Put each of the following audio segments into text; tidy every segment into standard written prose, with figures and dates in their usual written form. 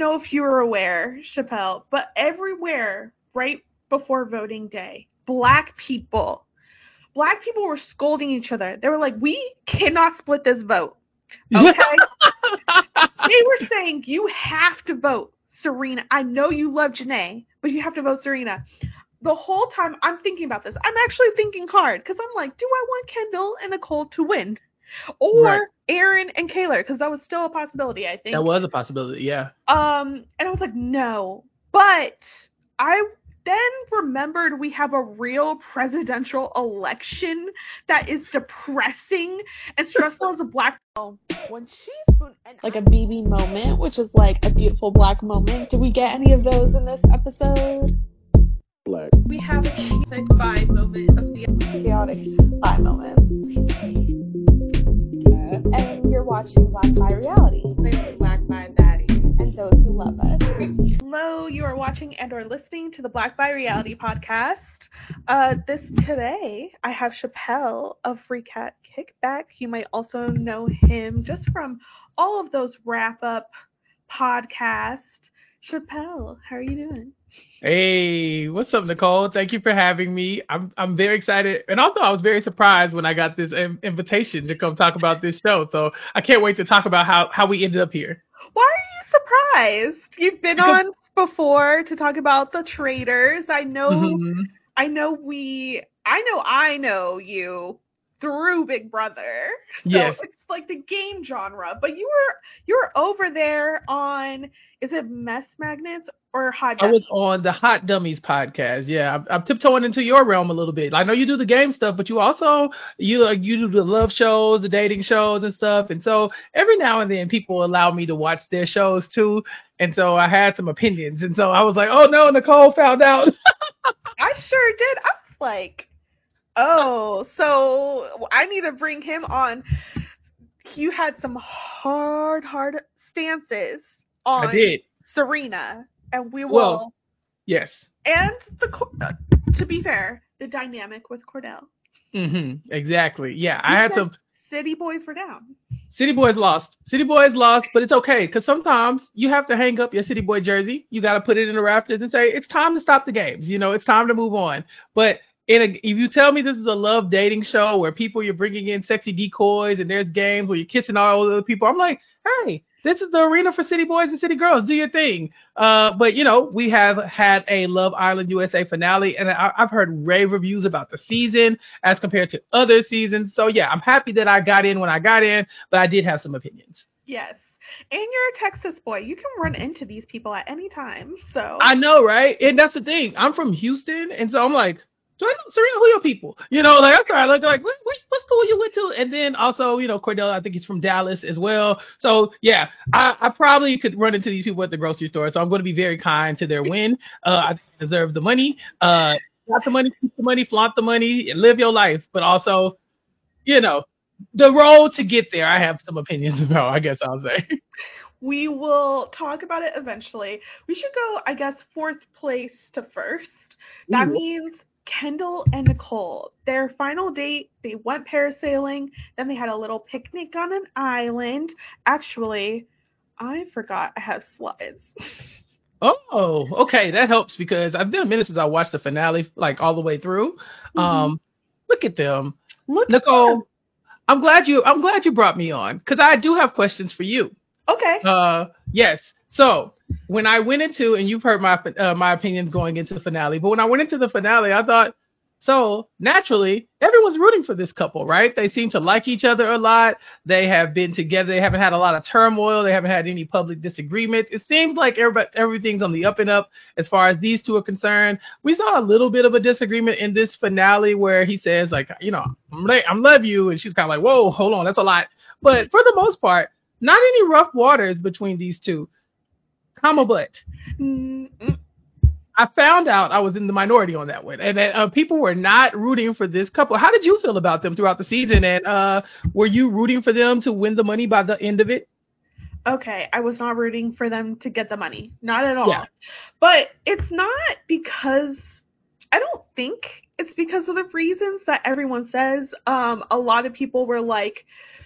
know if you were aware, Chappelle, but everywhere right before voting day, black people were scolding each other. They were like, we cannot split this vote. Okay? They were saying, you have to vote Serena. I know you love Janae, but you have to vote Serena. The whole time I'm thinking about this, I'm actually thinking hard because I'm like, do I want Kendall and Nicole to win? Or Aaron and Kaylor, because that was still a possibility, I think. That was a possibility, yeah. And I was like, no. But I then remembered we have a real presidential election that is depressing and stressful as a black girl. When she's like a BB moment, which is like a beautiful black moment. Did we get any of those in this episode? Black. We have a chaotic vibe moment of the chaotic vibe moment. And you're watching Black Vibe Reality. Black Vibe Daddy. And those who love us. Hello, you are watching and or listening to the Black Vibe Reality podcast. Today, I have Chappelle of Free Cat Kickback. You might also know him just from all of those wrap-up podcasts. Chappelle, how are you doing? Hey, what's up, Nicole? Thank you for having me. I'm very excited, and also I was very surprised when I got this invitation to come talk about this show. So I can't wait to talk about how we ended up here. Why are you surprised? You've been on before to talk about The Traitors. I know you through Big Brother. So yes. It's like the game genre. But you were over there on, is it Mess Magnets or Hot Dummies? I was on the Hot Dummies podcast. Yeah, I'm tiptoeing into your realm a little bit. I know you do the game stuff, but you also you do the love shows, the dating shows and stuff. And so every now and then people allow me to watch their shows too. And so I had some opinions. And so I was like, oh no, Nicole found out. I sure did. I was like, oh, so I need to bring him on. You had some hard stances on I did. Serena, and we will. Well, yes. And to be fair, the dynamic with Cordell. Exactly. Yeah, I had some. City Boys were down. City Boys lost. City Boys lost, but it's okay because sometimes you have to hang up your City Boy jersey. You got to put it in the rafters and say it's time to stop the games. You know, it's time to move on. But if you tell me this is a love dating show where you're bringing in sexy decoys and there's games where you're kissing all the other people, I'm like, hey, this is the arena for City Boys and City Girls. Do your thing. But, you know, we have had a Love Island USA finale, and I've heard rave reviews about the season as compared to other seasons. So, yeah, I'm happy that I got in when I got in, but I did have some opinions. Yes. And you're a Texas boy. You can run into these people at any time. So I know, right? And that's the thing. I'm from Houston, and so I'm like, do I know, Serena, who your people? You know, like, I'm sorry, like what school you went to? And then also, you know, Cordell, I think he's from Dallas as well. So, yeah, I probably could run into these people at the grocery store. So I'm going to be very kind to their win. I think they deserve the money. Got the money, keep the money, flaunt the money, and live your life. But also, you know, the road to get there, I have some opinions about, I guess I'll say. We will talk about it eventually. We should go, I guess, fourth place to first. That means Kendall and Nicole, their final date, they went parasailing, then they had a little picnic on an island. Actually, I forgot I have slides. Oh, okay, that helps because I've been a minute since I watched the finale, like all the way through. Look at them. Nicole, I'm glad you brought me on because I do have questions for you. Okay. Yes. So when I went into, and you've heard my opinions going into the finale, but when I went into the finale, I thought, so naturally, everyone's rooting for this couple, right? They seem to like each other a lot. They have been together. They haven't had a lot of turmoil. They haven't had any public disagreements. It seems like everything's on the up and up as far as these two are concerned. We saw a little bit of a disagreement in this finale where he says, like, you know, I love you. And she's kind of like, whoa, hold on, that's a lot. But for the most part, not any rough waters between these two. But I found out I was in the minority on that one, and that people were not rooting for this couple. How did you feel about them throughout the season, and were you rooting for them to win the money by the end of it? Okay, I was not rooting for them to get the money. Not at all. Yeah. But it's not because, I don't think it's because of the reasons that everyone says. A lot of people were like,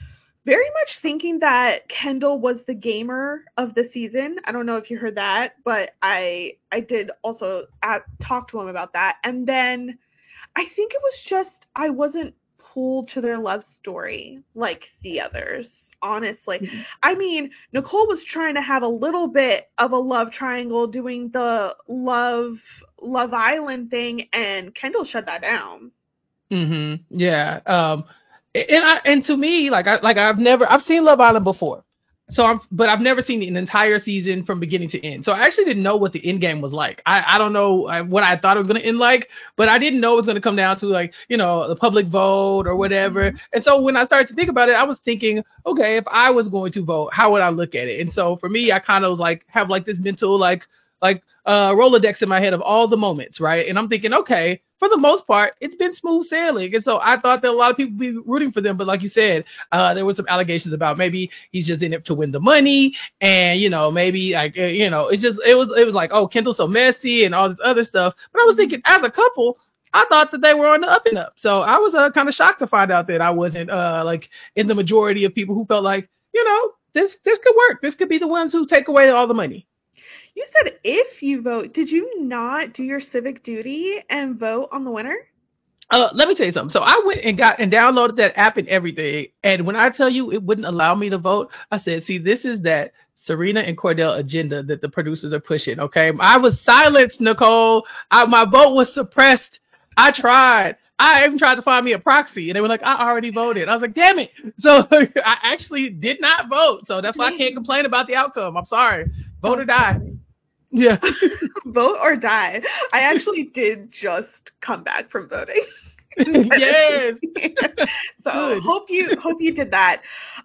very much thinking that Kendall was the gamer of the season. I don't know if you heard that, but I did also talk to him about that. And then I think it was just I wasn't pulled to their love story like the others, honestly. Mm-hmm. I mean, Nicole was trying to have a little bit of a love triangle doing the Love Island thing, and Kendall shut that down. Mm-hmm. Yeah. And to me, I've seen Love Island before. But I've never seen an entire season from beginning to end. So I actually didn't know what the end game was like. I don't know what I thought it was going to end like, but I didn't know it was going to come down to the public vote or whatever. And so when I started to think about it, I was thinking, okay, if I was going to vote, how would I look at it? And so for me, I kind of have this mental Rolodex in my head of all the moments, right? And I'm thinking, okay, for the most part, it's been smooth sailing. And so I thought that a lot of people would be rooting for them. But like you said, there were some allegations about maybe he's just in it to win the money. And, maybe it was like, oh, Kendall's so messy and all this other stuff. But I was thinking as a couple, I thought that they were on the up and up. So I was kind of shocked to find out that I wasn't in the majority of people who felt like, this could work. This could be the ones who take away all the money. You said if you vote, did you not do your civic duty and vote on the winner? Let me tell you something. So I went and downloaded that app and everything. And when I tell you it wouldn't allow me to vote, I said, see, this is that Serena and Cordell agenda that the producers are pushing. Okay. I was silenced, Nicole. My vote was suppressed. I tried. I even tried to find me a proxy, and they were like, I already voted. I was like, damn it. So I actually did not vote. So that's why I can't complain about the outcome. I'm sorry. Vote or die. Yeah. Vote or die. I actually did just come back from voting. Yes. So Good. hope you did that.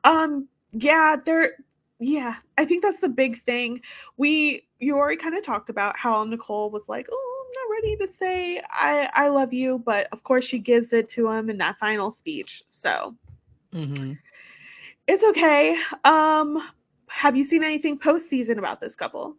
Yeah, I think that's the big thing. You already kind of talked about how Nicole was like, oh, I'm not ready to say I love you, but of course she gives it to him in that final speech. So It's okay. Have you seen anything postseason about this couple?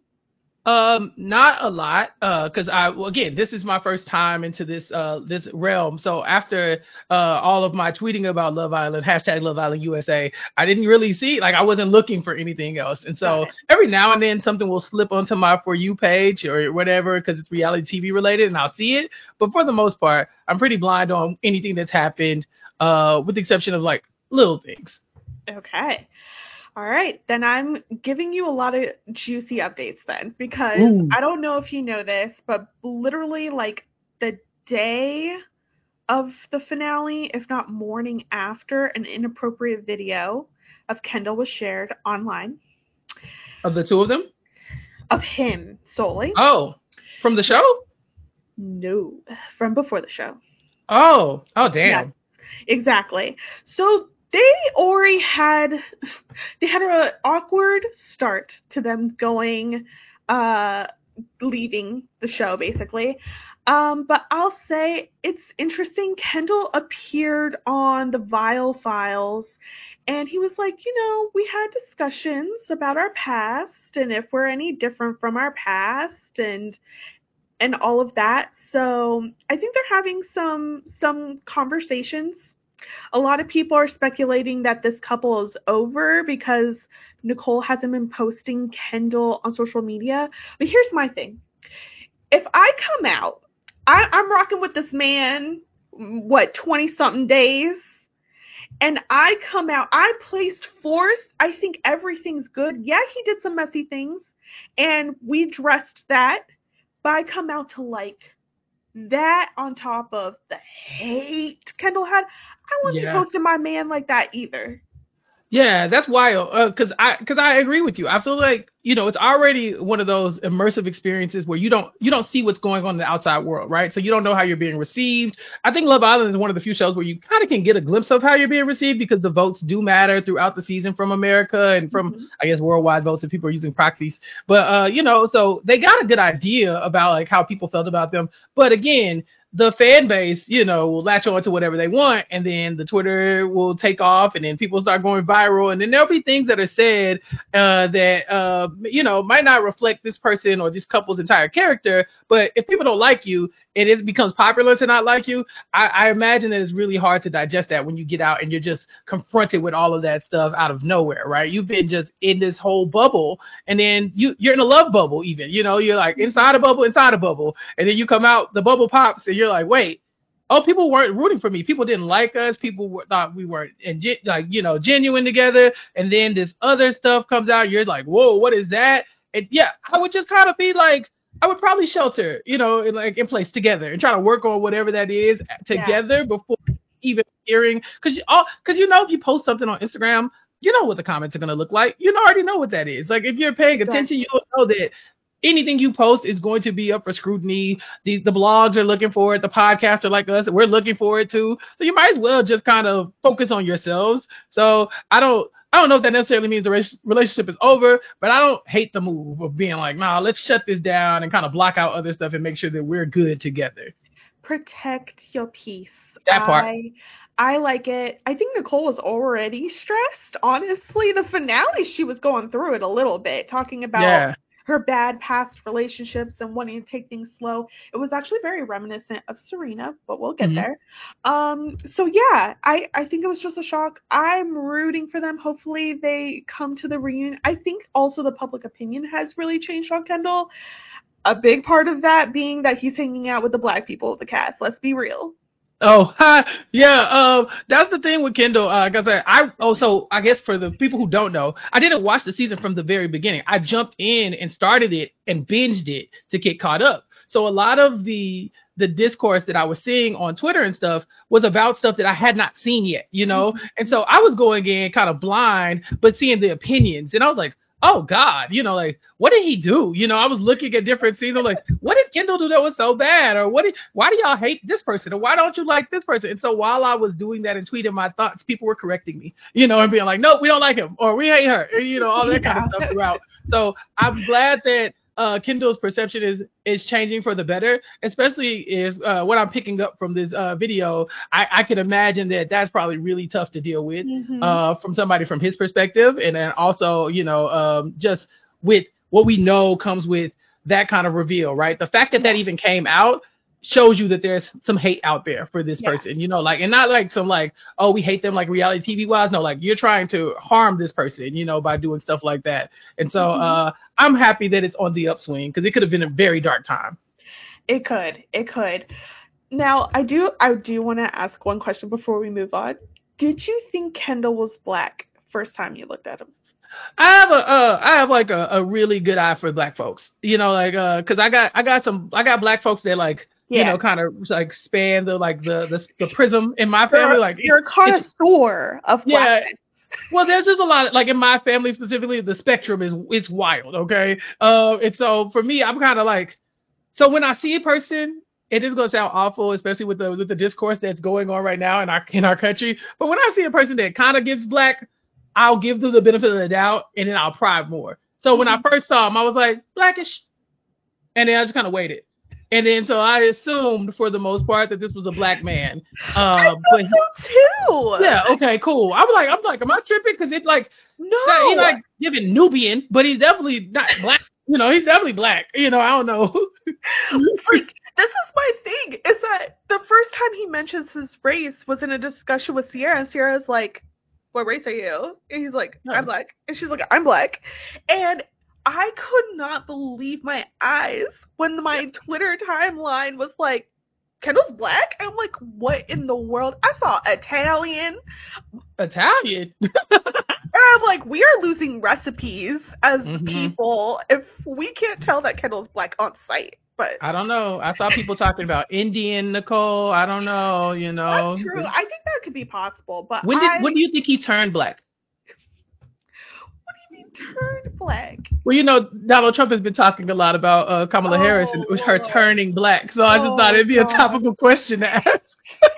Not a lot, because again, this is my first time into this realm. So after all of my tweeting about Love Island, hashtag Love Island USA, I didn't really see, I wasn't looking for anything else. And so every now and then something will slip onto my For You page or whatever, because it's reality TV related, and I'll see it. But for the most part, I'm pretty blind on anything that's happened, with the exception of little things. Okay. All right, then I'm giving you a lot of juicy updates then, because I don't know if you know this, but literally the day of the finale, if not morning after, an inappropriate video of Kendall was shared online. Of the two of them? Of him solely. Oh, from the show? No, from before the show. Oh, damn. Yeah, exactly. So they already had an awkward start to them going, leaving the show, basically. But I'll say it's interesting. Kendall appeared on the Vile Files, and he was like, we had discussions about our past and if we're any different from our past and all of that. So I think they're having some conversations. A lot of people are speculating that this couple is over because Nicole hasn't been posting Kendall on social media. But here's my thing. If I come out, I'm rocking with this man, 20-something days, and I come out, I placed 4th. I think everything's good. Yeah, he did some messy things, and we addressed that. But I come out to that on top of the hate Kendall had, I wouldn't be posting my man like that either. Yeah, that's wild. Because I agree with you. I feel like it's already one of those immersive experiences where you don't see what's going on in the outside world, right? So you don't know how you're being received. I think Love Island is one of the few shows where you kind of can get a glimpse of how you're being received because the votes do matter throughout the season from America and from I guess worldwide votes if people are using proxies. But so they got a good idea about how people felt about them. But again, the fan base, will latch on to whatever they want, and then the Twitter will take off, and then people start going viral, and then there'll be things that are said that might not reflect this person or this couple's entire character. But if people don't like you, it becomes popular to not like you, I imagine that it's really hard to digest that when you get out and you're just confronted with all of that stuff out of nowhere, right? You've been just in this whole bubble, and then you're in a love bubble even, you're like inside a bubble, and then you come out, the bubble pops, and you're like, wait, oh, people weren't rooting for me. People didn't like us. People thought we weren't genuine together. And then this other stuff comes out. You're like, whoa, what is that? And yeah, I would just kind of be like, I would probably shelter, in place together and try to work on whatever that is together before even hearing. Because if you post something on Instagram, you know what the comments are going to look like. You already know what that is. Like, if you're paying attention, you'll know that anything you post is going to be up for scrutiny. The blogs are looking for it. The podcasts are like us. We're looking for it too. So you might as well just kind of focus on yourselves. So I don't know if that necessarily means the relationship is over, but I don't hate the move of being like, nah, let's shut this down and kind of block out other stuff and make sure that we're good together. Protect your peace. That part. I like it. I think Nicole was already stressed. Honestly, the finale, she was going through it a little bit, talking about her bad past relationships and wanting to take things slow. It was actually very reminiscent of Serena, but we'll get there. So yeah, I think it was just a shock. I'm rooting for them. Hopefully they come to the reunion. I think also the public opinion has really changed on Kendall. A big part of that being that he's hanging out with the black people of the cast. Let's be real. Oh, yeah. That's the thing with Kendall. Like I said, so I guess for the people who don't know, I didn't watch the season from the very beginning. I jumped in and started it and binged it to get caught up. So a lot of the discourse that I was seeing on Twitter and stuff was about stuff that I had not seen yet, And so I was going in kind of blind, but seeing the opinions, and I was like, oh God, like, what did he do? I was looking at different scenes. I'm like, what did Kendall do that was so bad? Or why do y'all hate this person? Or why don't you like this person? And so while I was doing that and tweeting my thoughts, people were correcting me, and being like, no, we don't like him, or we hate her, or, all that kind of stuff throughout. So I'm glad that Kendall's perception is changing for the better, especially if what I'm picking up from this video, I can imagine that that's probably really tough to deal with from somebody from his perspective. And then also, just with what we know comes with that kind of reveal, right? The fact that even came out shows you that there's some hate out there for this person, and not like some like, oh, we hate them like reality TV wise. No, like you're trying to harm this person, by doing stuff like that. And so I'm happy that it's on the upswing, because it could have been a very dark time. It could. Now, I do want to ask one question before we move on. Did you think Kendall was black first time you looked at him? I have like a really good eye for black folks, because I got black folks that like, kind of like span the prism in my family. Like, you're a connoisseur of blackness. Well, there's just a lot of, like, in my family specifically, the spectrum is wild. Okay. And so for me, I'm kind of like, so when I see a person, it is going to sound awful, especially with the discourse that's going on right now in our country. But when I see a person that kind of gives black, I'll give them the benefit of the doubt, and then I'll pry more. So when I first saw him, I was like, blackish. And then I just kind of waited. And then so I assumed for the most part that this was a black man. I thought so too. Yeah, okay, cool. I'm like, am I tripping? Because it's like, no, he's like giving Nubian, but he's definitely not black. He's definitely black. I don't know. Like, this is my thing, is that the first time he mentions his race was in a discussion with Sierra, and Sierra's like, what race are you? And he's like, I'm black. And she's like, I'm black. And I could not believe my eyes when my Twitter timeline was like, Kendall's black? I'm like, what in the world? I saw Italian. And I'm like, we are losing recipes as people if we can't tell that Kendall's black on sight. But I don't know. I saw people talking about Indian, Nicole. I don't know, That's true. I think that could be possible. But when do you think he turned black? What do you mean turned black? Well, Donald Trump has been talking a lot about Kamala Harris and her turning black. So I just thought it'd be a topical question to ask.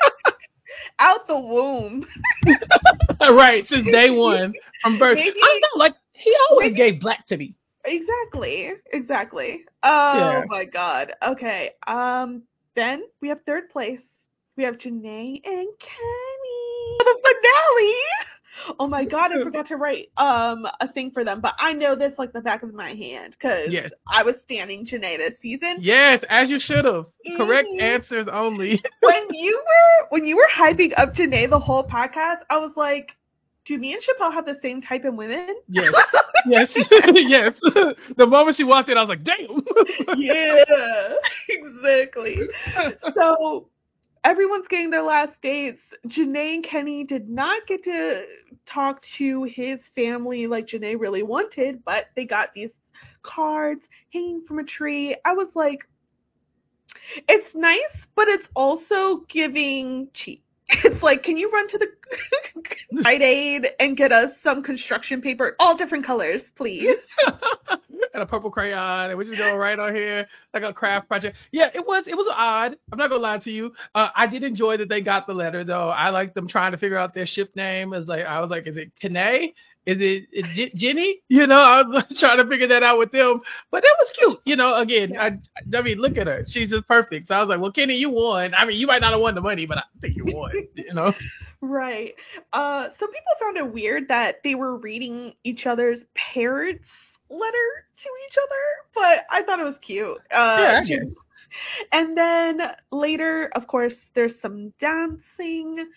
Out the womb. Right, since day one from birth. I don't know, like, he always gave black to me. Exactly. Oh my God. Okay. Then we have third place. We have Janae and Kenny. The finale. Oh my god, I forgot to write a thing for them, but I know this like the back of my hand because Yes. I was standing Janae this season. Yes, as you should have. Correct Mhm. answers only. When you were hyping up Janae the whole podcast, I was like, do me and Chappelle have the same type of women? Yes. Yes. Yes. The moment she walked in, I was like, damn. Yeah, exactly. So everyone's getting their last dates. Janae and Kenny did not get to talk to his family like Janae really wanted, but they got these cards hanging from a tree. I was like, it's nice, but it's also giving cheap. It's like, can you run to the Rite Aid and get us some construction paper, all different colors, please? And a purple crayon, and we just go right on here like a craft project. Yeah, it was odd. I'm not gonna lie to you. I did enjoy that they got the letter though. I liked them trying to figure out their ship name. I was like, is it Kanae? Is it Jenny? You know, I was trying to figure that out with them, but that was cute. You know, again, Yeah. I mean, look at her. She's just perfect. So I was like, well, Kenny, you won. I mean, you might not have won the money, but I think you won. You know. Right. Some people found it weird that they were reading each other's parents' letter to each other, but I thought it was cute. Yeah, I guess. And then later, of course, there's some dancing,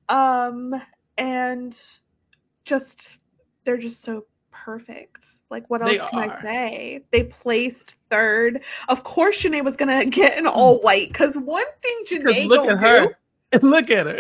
and just they're just so perfect. Like, what else They can I are. say? They placed third. Of course, Janae was gonna get an all white because one thing Because Janae look gonna at her. do. Look at her.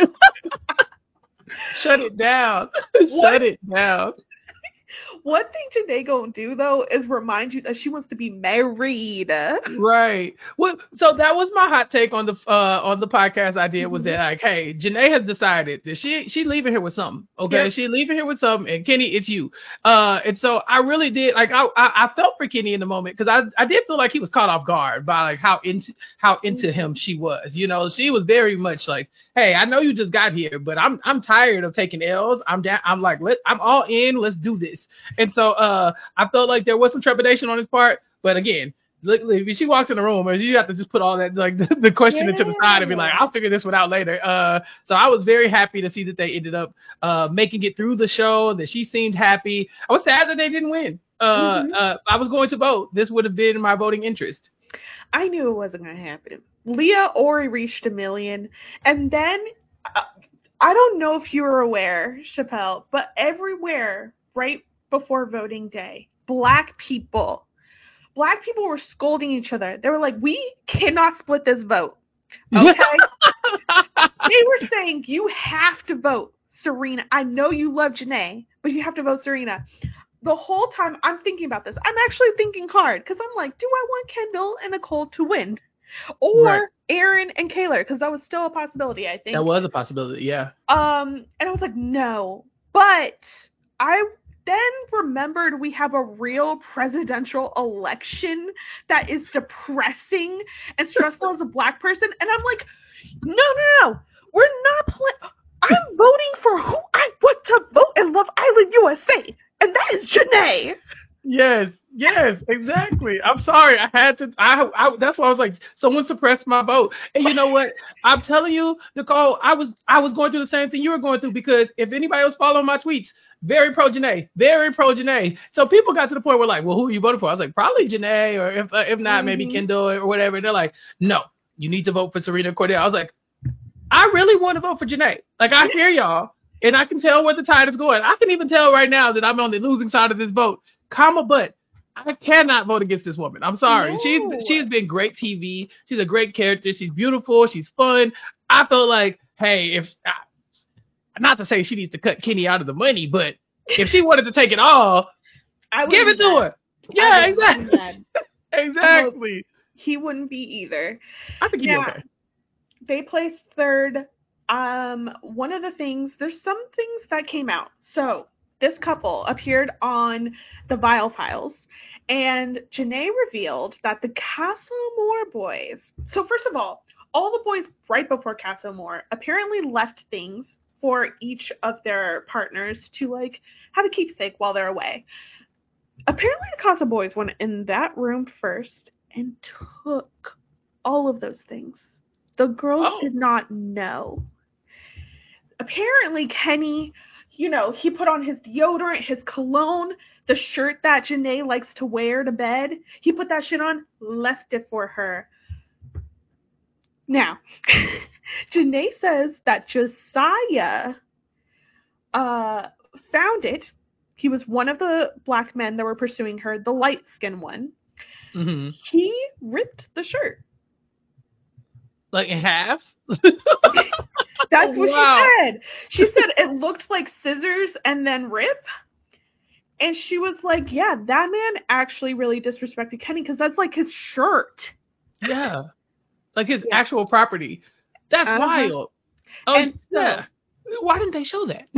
Shut it down. What? Shut it down. One thing Janae gonna do though is remind you that she wants to be married. Right. Well, so that was my hot take on the podcast I did was that like, hey, Janae has decided that she leaving here with something. Okay, Yep. she leaving here with something, and Kenny, it's you. And so I really did like I felt for Kenny in the moment because I did feel like he was caught off guard by like how into him she was. You know, she was very much like, hey, I know you just got here, but I'm tired of taking L's. I'm down. I'm like, I'm all in. Let's do this. And so I felt like there was some trepidation on his part, but again, if she walks in the room, you have to just put all that like the question into the side and be like, I'll figure this one out later. So I was very happy to see that they ended up making it through the show. That she seemed happy. I was sad that they didn't win. I was going to vote. This would have been my voting interest. I knew it wasn't gonna happen. Leah Ori reached 1 million, and then I don't know if you were aware, Chappelle, but everywhere right before voting day, black people were scolding each other. They were like, we cannot split this vote. Okay? They were saying, you have to vote Serena. I know you love Janae, but you have to vote Serena. The whole time I'm thinking about this, I'm actually thinking hard because I'm like, do I want Kendall and Nicole to win? Or Right. Aaron and Kayla, because that was still a possibility, I think. That was a possibility, yeah. And I was like, no. But I then remembered we have a real presidential election that is depressing and stressful as a black person. And I'm like, no. We're not I'm voting for who I want to vote in Love Island USA. And that is Janae. Yes, exactly. I'm sorry. I had to. That's why I was like, someone suppressed my vote. And you know what? I'm telling you, Nicole, I was going through the same thing you were going through because if anybody was following my tweets, very pro Janae. So people got to the point where like, well, who are you voting for? I was like, probably Janae, or if not, maybe Kendall or whatever. And they're like, no, you need to vote for Serena Cordell. I was like, I really want to vote for Janae. Like, I hear y'all, and I can tell where the tide is going. I can even tell right now that I'm on the losing side of this vote. But I cannot vote against this woman. I'm sorry. No. She's been great TV. She's a great character. She's beautiful. She's fun. I felt like, hey, not to say she needs to cut Kenny out of the money, but if she wanted to take it all, give it to her. Yeah, exactly. Exactly. He wouldn't be either. I think he'd be okay. They placed third. One of the things, there's some things that came out. So this couple appeared on the Vile Files, and Janae revealed that the Castlemore boys. So first of all the boys right before Castlemore apparently left things for each of their partners to like have a keepsake while they're away. Apparently the Casa boys went in that room first and took all of those things. The girls did not know. Apparently Kenny, he put on his deodorant, his cologne, the shirt that Janae likes to wear to bed. He put that shit on, left it for her. Now, Janae says that Josiah found it. He was one of the black men that were pursuing her, the light-skinned one. Mm-hmm. He ripped the shirt. Like in half? That's what she said. She said it looked like scissors and then rip. And she was like, yeah, that man actually really disrespected Kenny because that's like his shirt. Yeah. Like his actual property. That's wild. Oh, and so, yeah. Why didn't they show that?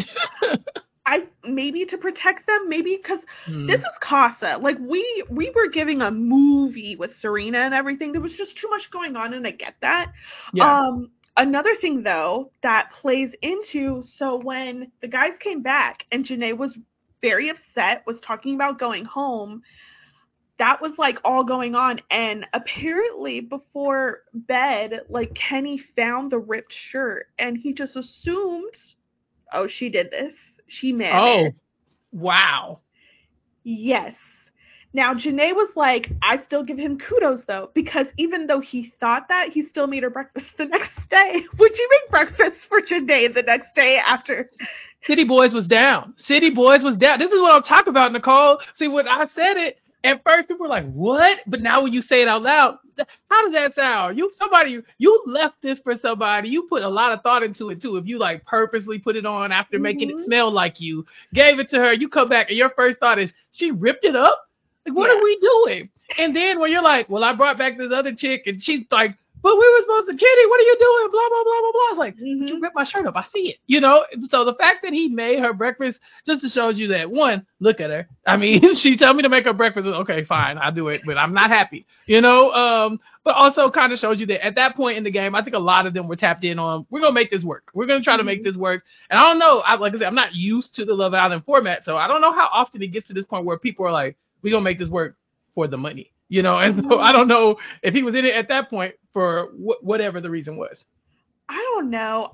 Maybe to protect them, maybe because this is Casa. Like we were giving a movie with Serena and everything. There was just too much going on, and I get that. Yeah. Another thing though that plays into, so when the guys came back and Janae was very upset, was talking about going home, that was like all going on, and apparently before bed, like Kenny found the ripped shirt and he just assumed, oh, she did this. She made it. Wow. Yes. Now, Janae was like, I still give him kudos, though, because even though he thought that, he still made her breakfast the next day. Would you make breakfast for Janae the next day after? City Boys was down. City Boys was down. This is what I'm talking about, Nicole. See, when I said it, at first people were like, what? But now when you say it out loud, how does that sound? You left this for somebody. You put a lot of thought into it, too. If you, like, purposely put it on after making it smell like you, gave it to her, you come back, and your first thought is, she ripped it up? Like, what are we doing? And then when you're like, well, I brought back this other chick, and she's like, but we were supposed to, Kitty, what are you doing? Blah, blah, blah, blah, blah. It's like, you ripped my shirt up. I see it. So the fact that he made her breakfast just shows you that, one, look at her. I mean, she told me to make her breakfast. Okay, fine, I'll do it, but I'm not happy, but also kind of shows you that at that point in the game, I think a lot of them were tapped in on, we're going to make this work. We're going to try to make this work. And I don't know, like I said, I'm not used to the Love Island format, so I don't know how often it gets to this point where people are like, we're going to make this work for the money. And so I don't know if he was in it at that point for whatever the reason was. I don't know.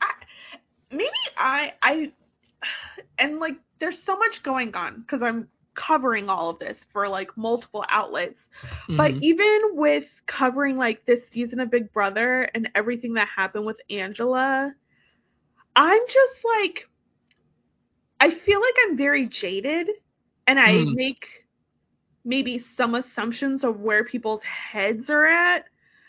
And like, there's so much going on because I'm covering all of this for like multiple outlets. But even with covering like this season of Big Brother and everything that happened with Angela, I'm just like, I feel like I'm very jaded and I make maybe some assumptions of where people's heads are at,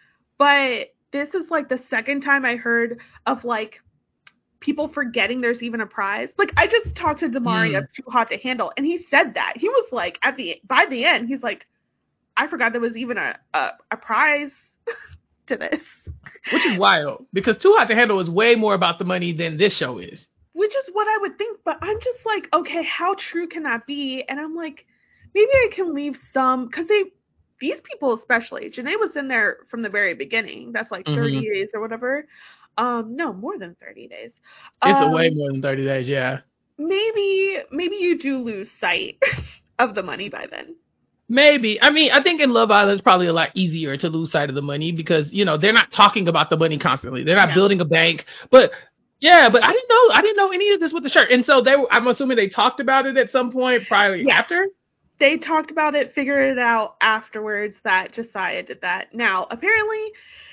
but this is like the second time I heard of like people forgetting there's even a prize. Like I just talked to Damari of Too Hot to Handle, and he said that he was like by the end he's like, I forgot there was even a prize to this, which is wild because Too Hot to Handle is way more about the money than this show is. Which is what I would think, but I'm just like, okay, how true can that be? And I'm like, maybe I can leave some, because these people especially, Janae was in there from the very beginning. That's like 30 days or whatever. No, more than 30 days. It's way more than 30 days, yeah. Maybe you do lose sight of the money by then. Maybe. I mean, I think in Love Island it's probably a lot easier to lose sight of the money because, they're not talking about the money constantly. They're not building a bank. But yeah, but I didn't know any of this with the shirt. And so I'm assuming they talked about it at some point probably after. They talked about it, figured it out afterwards that Josiah did that. Now, apparently,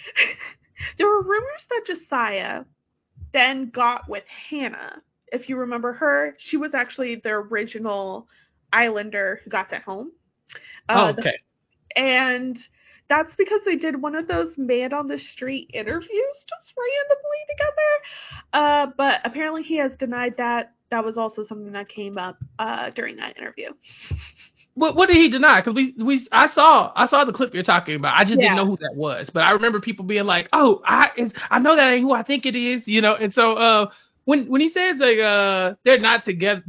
there were rumors that Josiah then got with Hannah. If you remember her, she was actually the original Islander who got sent home. Okay. And that's because they did one of those man on the street interviews just randomly together. But apparently he has denied that. That was also something that came up during that interview. What did he deny? Because I saw the clip you're talking about. I just didn't know who that was. But I remember people being like, "Oh, I know that ain't who I think it is," And so when he says like they're not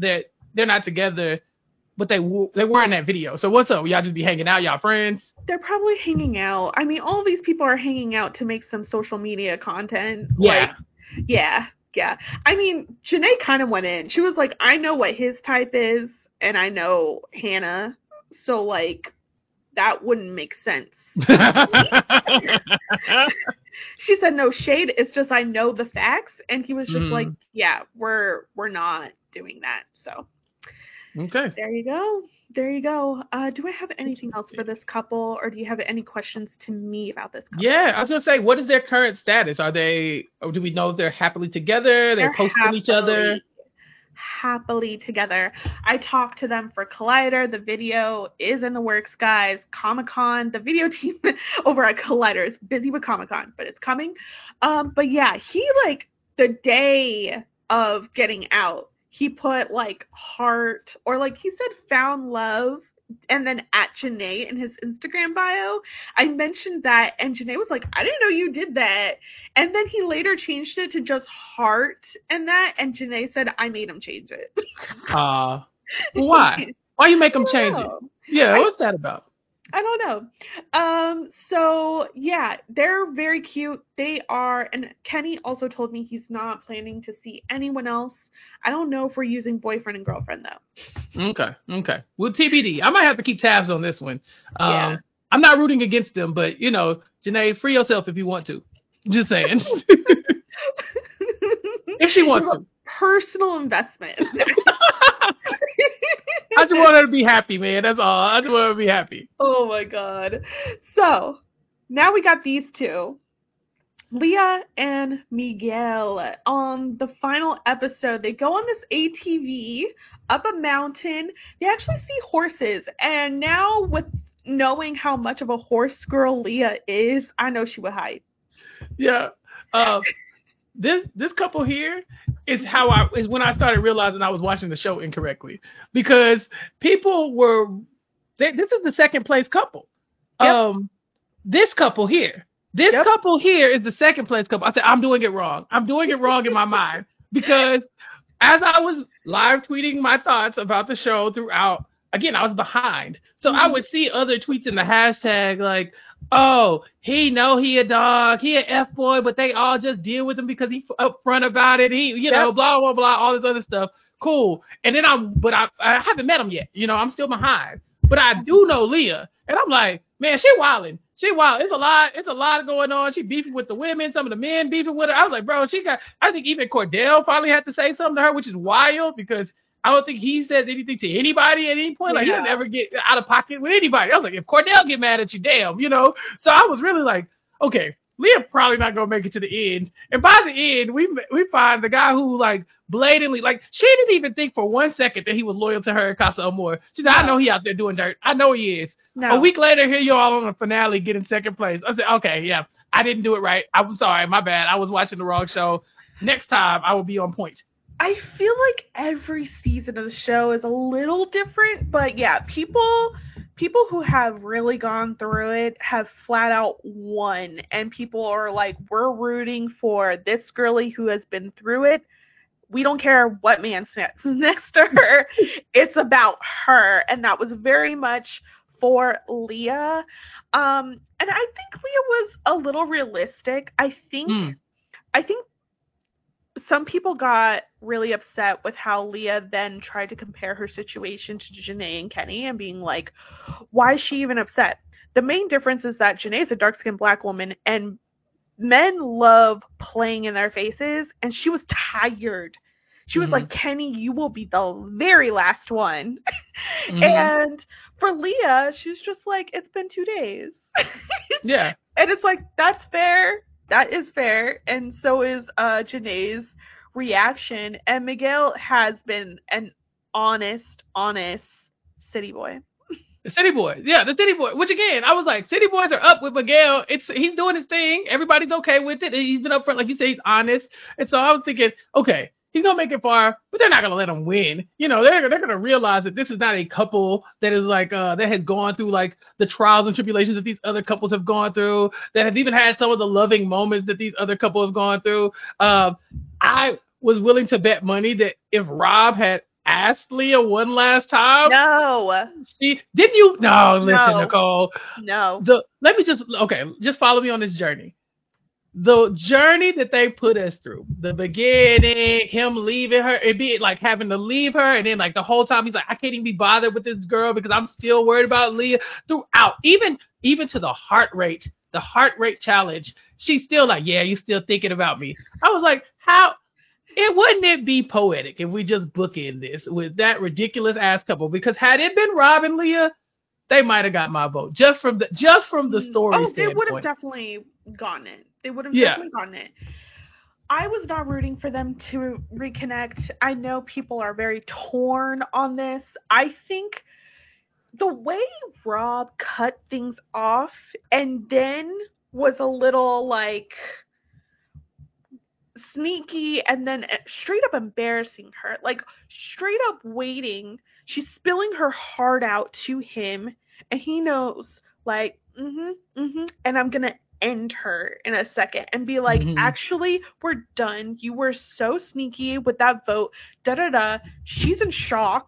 together, but they were in that video. So what's up? Y'all just be hanging out? Y'all friends? They're probably hanging out. I mean, all these people are hanging out to make some social media content. Yeah. Yeah. I mean, Janae kind of went in. She was like, I know what his type is. And I know Hannah, so like that wouldn't make sense. She said no shade. It's just I know the facts, and he was just like, yeah, we're not doing that. So Okay. there you go. There you go. Do I have anything else for this couple, or do you have any questions to me about this couple? Yeah, I was gonna say, what is their current status? Or do we know if they're happily together? They're posting each other? Happily together. I talked to them for Collider. The video is in the works, guys. Comic-Con, the video team over at Collider is busy with Comic-Con, but it's coming. But yeah, he like the day of getting out, he put like heart, or like he said found love, and then at Janae in his Instagram bio. I mentioned that, and Janae was like, I didn't know you did that. And then he later changed it to just heart and that, and Janae said, I made him change it. Why? Why you make him change it? Yeah, what's that about? I don't know. So yeah, they're very cute. They are, and Kenny also told me he's not planning to see anyone else. I don't know if we're using boyfriend and girlfriend though. Okay. Well, TBD. I might have to keep tabs on this one. Yeah. I'm not rooting against them, but you know, Janae, free yourself if you want to. Just saying. If she wants to. Personal investment. I just want her to be happy, man. That's all. I just want her to be happy. Oh my god. So now we got these two, Leah and Miguel. On the final episode, they go on this ATV up a mountain. They actually see horses, and now with knowing how much of a horse girl Leah is, I know she would hype. Yeah. This couple here is when I started realizing I was watching the show incorrectly, because people were this is the second place couple. Yep. This couple here. Couple here is the second place couple. I said, I'm doing it wrong. I'm doing it wrong in my mind, because as I was live tweeting my thoughts about the show throughout, again, I was behind. So I would see other tweets in the hashtag like, oh, he a dog, he an F-boy, but they all just deal with him because he's upfront about it. He, know, blah, blah, blah, all this other stuff. Cool. And then I haven't met him yet. You know, I'm still behind. But I do know Leah. And I'm like, man, she wilding. It's a lot going on. She beefing with the women, some of the men beefing with her. I was like, bro, I think even Cordell finally had to say something to her, which is wild, because I don't think he says anything to anybody at any point. Like, he doesn't ever get out of pocket with anybody. I was like, if Cordell get mad at you, damn, you know? So I was really like, okay, Leah probably not going to make it to the end. And by the end, we find the guy who, like, blatantly, like, she didn't even think for 1 second that he was loyal to her in Casa Amor. She said, I know he out there doing dirt. I know he is. No. A week later, here you all on the finale getting second place. I said, okay, yeah, I didn't do it right. I'm sorry, my bad. I was watching the wrong show. Next time, I will be on point. I feel like every season of the show is a little different, but yeah, people who have really gone through it have flat out won, and people are like, we're rooting for this girlie who has been through it. We don't care what man's next to her. It's about her, and that was very much for Leah. And I think Leah was a little realistic. I think some people got really upset with how Leah then tried to compare her situation to Janae and Kenny, and being like, why is she even upset? The main difference is that Janae's a dark-skinned black woman, and men love playing in their faces, and she was tired. She was like, Kenny, you will be the very last one. And for Leah, she's just like, it's been 2 days. Yeah. And it's like, that's fair. That is fair. And so is Janae's reaction. And Miguel has been an honest city boy. The city boy. Yeah, the city boy. Which, again, I was like, city boys are up with Miguel. He's doing his thing. Everybody's okay with it. He's been up front. Like you say, he's honest. And so I was thinking, okay, he's going to make it far, but they're not going to let him win. You know, they're going to realize that this is not a couple that is like, that has gone through like the trials and tribulations that these other couples have gone through, that have even had some of the loving moments that these other couples have gone through. I was willing to bet money that if Rob had asked Leah one last time. No. Didn't you? No, listen, Nicole. No. Just follow me on this journey. The journey that they put us through, the beginning, him leaving her, it be like having to leave her, and then like the whole time he's like, I can't even be bothered with this girl because I'm still worried about Leah. Throughout, even to the heart rate challenge, she's still like, yeah, you still thinking about me. I was like, how? Wouldn't it be poetic if we just bookend this with that ridiculous ass couple? Because had it been Rob and Leah, they might have got my vote just from the story Oh, they would have standpoint. definitely gotten it. They would have Yeah. definitely gotten it. I was not rooting for them to reconnect. I know people are very torn on this. I think the way Rob cut things off and then was a little like sneaky and then straight up embarrassing her, like straight up waiting, she's spilling her heart out to him and he knows like and I'm gonna end her in a second and be like, actually we're done, you were so sneaky with that vote, da da da. She's in shock.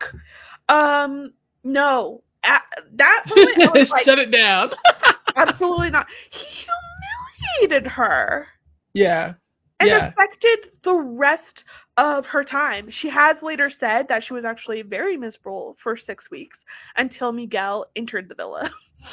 No, at that moment I was like, shut it down. absolutely not. He humiliated her. Yeah. And affected the rest of her time. She has later said that she was actually very miserable for 6 weeks until Miguel entered the villa.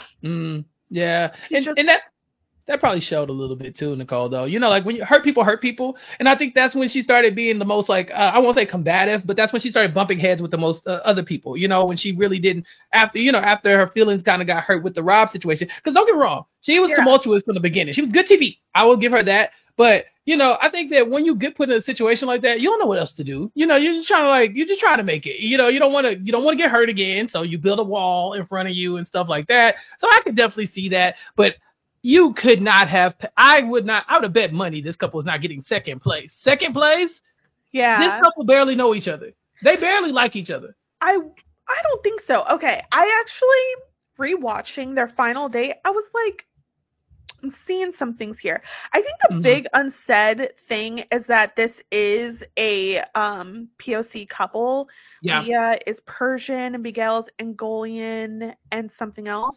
Yeah. And that probably showed a little bit too, Nicole, though. You know, like when you hurt people. And I think that's when she started being the most like, I won't say combative, but that's when she started bumping heads with the most other people, you know, when she really didn't, after her feelings kind of got hurt with the Rob situation. Because don't get me wrong, she was tumultuous from the beginning. She was good TV. I will give her that. But, you know, I think that when you get put in a situation like that, you don't know what else to do. You know, you're just trying to make it. You know, you don't want to get hurt again. So you build a wall in front of you and stuff like that. So I could definitely see that. But you could not have, I would have bet money this couple is not getting second place. Second place? Yeah. This couple barely know each other. They barely like each other. I don't think so. Okay. I actually, rewatching their final date, I was like, I'm seeing some things here. I think the big unsaid thing is that this is a POC couple. Yeah. Leah is Persian and Miguel is Angolian and something else.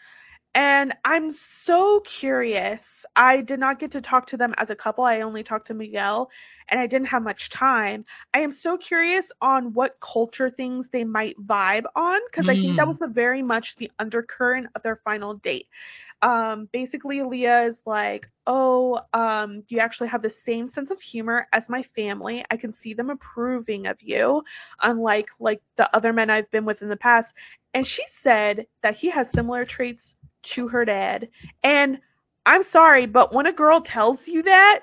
And I'm so curious. I did not get to talk to them as a couple. I only talked to Miguel, and I didn't have much time. I am so curious on what culture things they might vibe on, because I think that was very much the undercurrent of their final date. Basically, Leah is like, oh, you actually have the same sense of humor as my family. I can see them approving of you, unlike like the other men I've been with in the past. And she said that he has similar traits to her dad. And I'm sorry, but when a girl tells you that,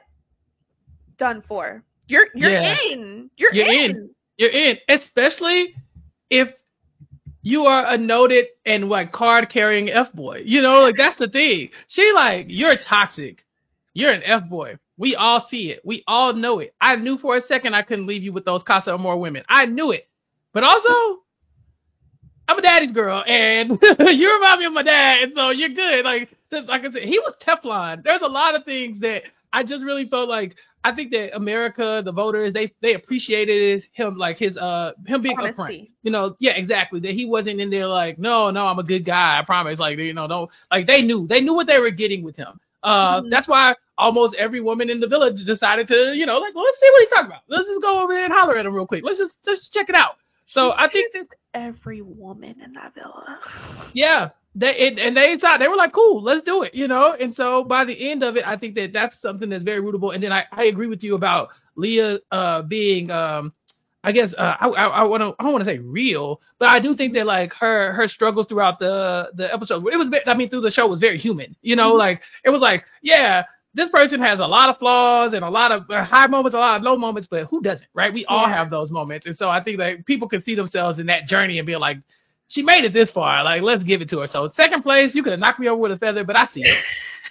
done for. You're in. You're in. You're in. Especially if you are a noted and like card carrying F-boy. You know, like that's the thing. She like, you're toxic. You're an F-boy. We all see it. We all know it. I knew for a second I couldn't leave you with those Casa Amor women. I knew it. But also, I'm a daddy's girl, and you remind me of my dad, and so you're good. Like I said, he was Teflon. There's a lot of things that I just really felt like, I think that America, the voters, they appreciated him, like his him being honesty. Upfront. You know, yeah, exactly. That he wasn't in there like, no, I'm a good guy, I promise. Like, you know, don't, like they knew what they were getting with him. That's why almost every woman in the village decided to, you know, like, well, let's see what he's talking about. Let's just go over there and holler at him real quick. Let's just check it out. So I think it's every woman in that villa. Yeah, they thought, they were like, cool, let's do it, you know. And so by the end of it, I think that that's something that's very rootable. And then I agree with you about Leah being I guess I don't want to say real, but I do think that like her struggles throughout the episode, through the show was very human, you know. Like it was like, yeah, this person has a lot of flaws and a lot of high moments, a lot of low moments, but who doesn't, right? We all have those moments. And so I think that people can see themselves in that journey and be like, she made it this far. Like, let's give it to her. So second place, you could have knocked me over with a feather, but I see it.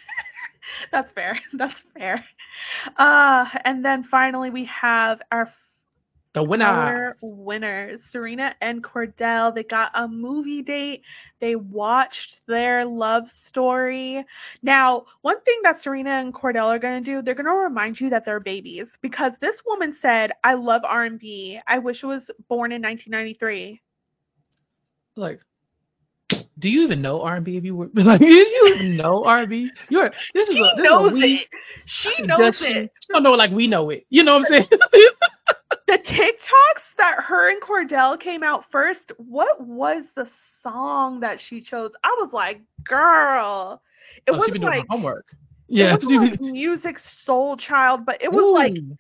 That's fair. That's fair. And then finally we have our winners, Serena and Cordell. They got a movie date. They watched their love story. Now, one thing that Serena and Cordell are going to do, they're going to remind you that they're babies, because this woman said, I love R&B. I wish it was born in 1993. Like, do you even know R&B? If you were like, do you even know R&B? She knows it. She knows it. She don't know it like we know it. You know what I'm saying? The TikToks that her and Cordell came out first, what was the song that she chose? I was like, girl. It was she been like doing her homework. Yeah. It was like Music Soul Child, but it was like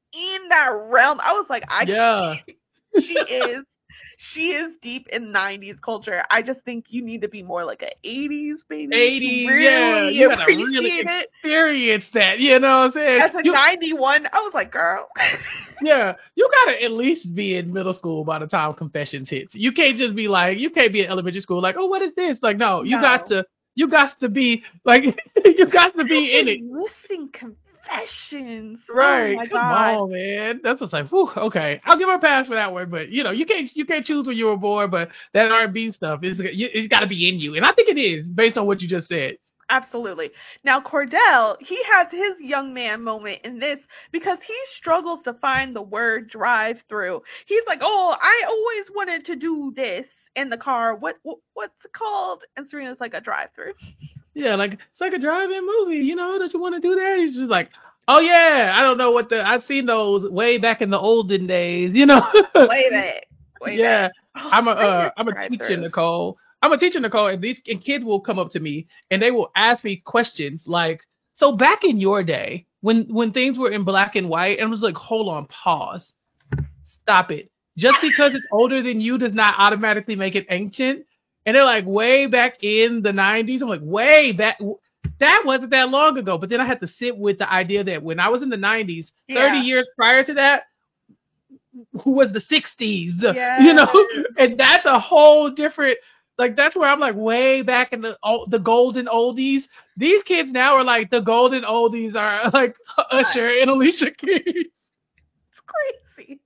in that realm. I was like, I Yeah. can't. She is deep in 90s culture. I just think you need to be more like a 80s baby to 80s, yeah. really You gotta really appreciate it. experience that, you know what I'm saying? As a 91, I was like, girl. Yeah, you gotta at least be in middle school by the time Confessions hits. You can't just be like, you can't be in elementary school like, oh, what is this? Like, no, you got to be like, you got to be in it. Missing Confessions. Right. Oh my Come God. on, man. That's just like, whew, okay. I'll give her a pass for that one, but you know, you can't choose when you were born, but that R&B stuff it's got to be in you, and I think it is based on what you just said. Absolutely. Now, Cordell, he has his young man moment in this because he struggles to find the word drive through. He's like, oh, I always wanted to do this in the car. What's it called? And Serena's like, a drive through. Yeah, like it's like a drive-in movie, you know, that you want to do that. He's just like, oh yeah, I don't know I've seen those way back in the olden days, you know. Way back. Yeah. Oh, I'm a teacher, Nicole. I'm a teacher, Nicole, and kids will come up to me and they will ask me questions like, so back in your day, when things were in black and white, and I was like, hold on, pause. Stop it. Just because it's older than you does not automatically make it ancient. And they're like, way back in the 90s. I'm like, way back. That wasn't that long ago. But then I had to sit with the idea that when I was in the 90s, 30 years prior to that, who was the 60s, you know? And that's a whole different, like, that's where I'm like, way back in the golden oldies. These kids now are like, the golden oldies are like Usher and Alicia Keys. It's crazy.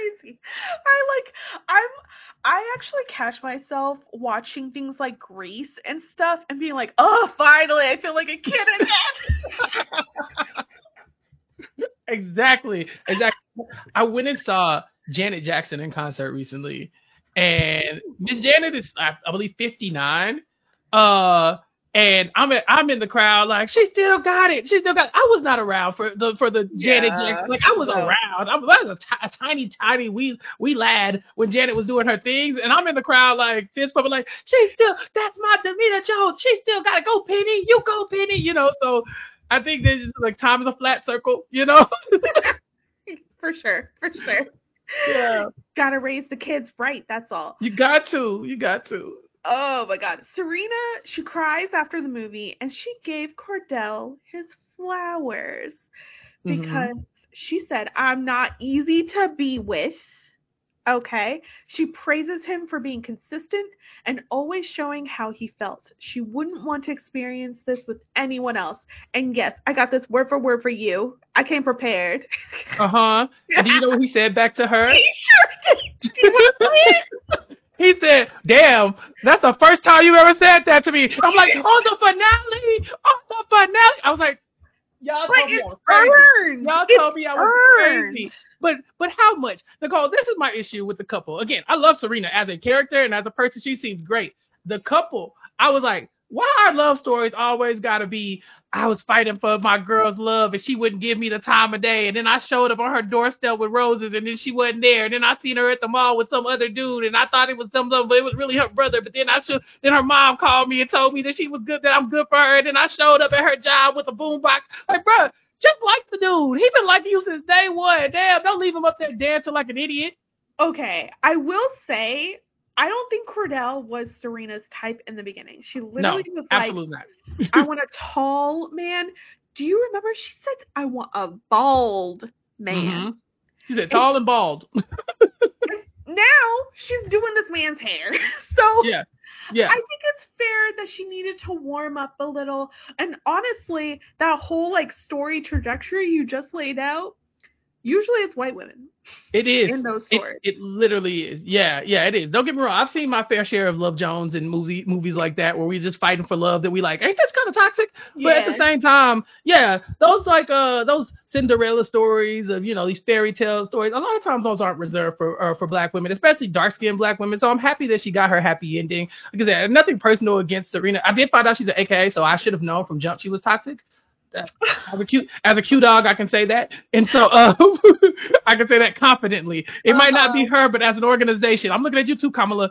I actually catch myself watching things like Grease and stuff and being like, oh, finally, I feel like a kid again. Exactly. I went and saw Janet Jackson in concert recently, and Miss Janet is, I believe, 59. And I'm in the crowd like, she still got it. I was not around for the Janet Jackson. Like, I was around. I was a tiny wee lad when Janet was doing her things, and I'm in the crowd like fist pumping, like, that's my Davina Jones. She still got to go, Penny. You go, Penny. You know. So I think there's like time is a flat circle. You know. For sure. Yeah. Gotta raise the kids right. That's all. You got to. Oh my God. Serena, she cries after the movie and she gave Cordell his flowers because she said, I'm not easy to be with. Okay. She praises him for being consistent and always showing how he felt. She wouldn't want to experience this with anyone else. And yes, I got this word for word for you. I came prepared. And do you know what he said back to her? He sure did. Do you want to say it? He said, damn, that's the first time you ever said that to me. I'm like, on the finale. I was like, y'all told me I was crazy. Y'all told me I was crazy. But how much? Nicole, this is my issue with the couple. Again, I love Serena as a character and as a person. She seems great. The couple, I was like, why our love stories always got to be, I was fighting for my girl's love and she wouldn't give me the time of day. And then I showed up on her doorstep with roses and then she wasn't there. And then I seen her at the mall with some other dude and I thought it was but it was really her brother. But then then her mom called me and told me that she was good, that I'm good for her. And then I showed up at her job with a boombox. Like, bro, just like the dude. He been liking you since day one. Damn, don't leave him up there dancing like an idiot. Okay, I will say, I don't think Cordell was Serena's type in the beginning. She literally was like, absolutely not. I want a tall man. Do you remember? She said, I want a bald man. She said tall and bald. Now she's doing this man's hair. So yeah. I think it's fair that she needed to warm up a little. And honestly, that whole like story trajectory you just laid out, usually it's white women. It is. In those stories. It literally is. Yeah, it is. Don't get me wrong. I've seen my fair share of Love Jones and movies like that where we're just fighting for love that we like. Ain't this kind of toxic? Yeah. But at the same time, yeah, those like those Cinderella stories of, you know, these fairy tale stories, a lot of times those aren't reserved for black women, especially dark-skinned black women. So I'm happy that she got her happy ending. Like I said, nothing personal against Serena. I did find out she's an AKA, so I should have known from jump she was toxic. As a cute dog, I can say that, and so I can say that confidently. It might not be her, but as an organization, I'm looking at you too, Kamala.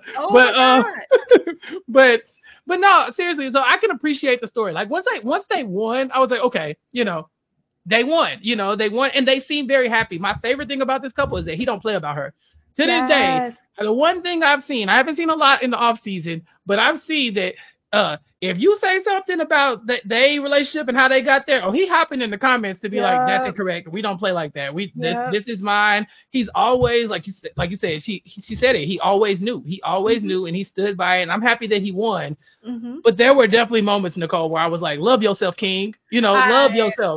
But no, seriously. So I can appreciate the story. Like once they won, I was like, okay, you know, they won. They won, and they seem very happy. My favorite thing about this couple is that he don't play about her. To this day, Yes. the one thing I've seen, I haven't seen a lot in the off season, but I've seen that if you say something about their relationship and how they got there, he hopping in the comments to be like, that's incorrect. We don't play like that. This is mine. He's always like you said. She said it. He always knew. He always knew, and he stood by it. And I'm happy that he won. Mm-hmm. But there were definitely moments, Nicole, where I was like, love yourself, King. Love yourself.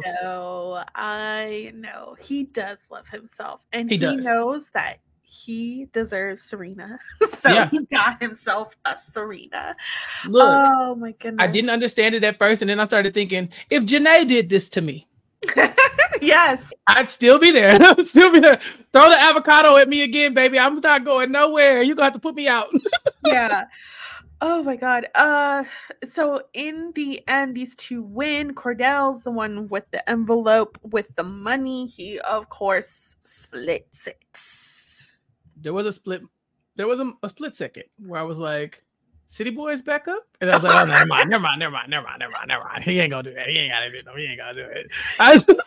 I know. He does love himself. And he knows that he deserves Serena. So he got himself a Serena. Look, oh my goodness. I didn't understand it at first, and then I started thinking, if Janae did this to me, yes, I'd still be there. Throw the avocado at me again, baby. I'm not going nowhere. You're gonna have to put me out. Yeah. Oh my God. So in the end, these two win. Cordell's the one with the envelope with the money. He, of course, splits it. There was a split. There was a split second where I was like, City Boy's back up? And I was like, oh, never mind. He ain't gonna do that. He ain't gotta do it.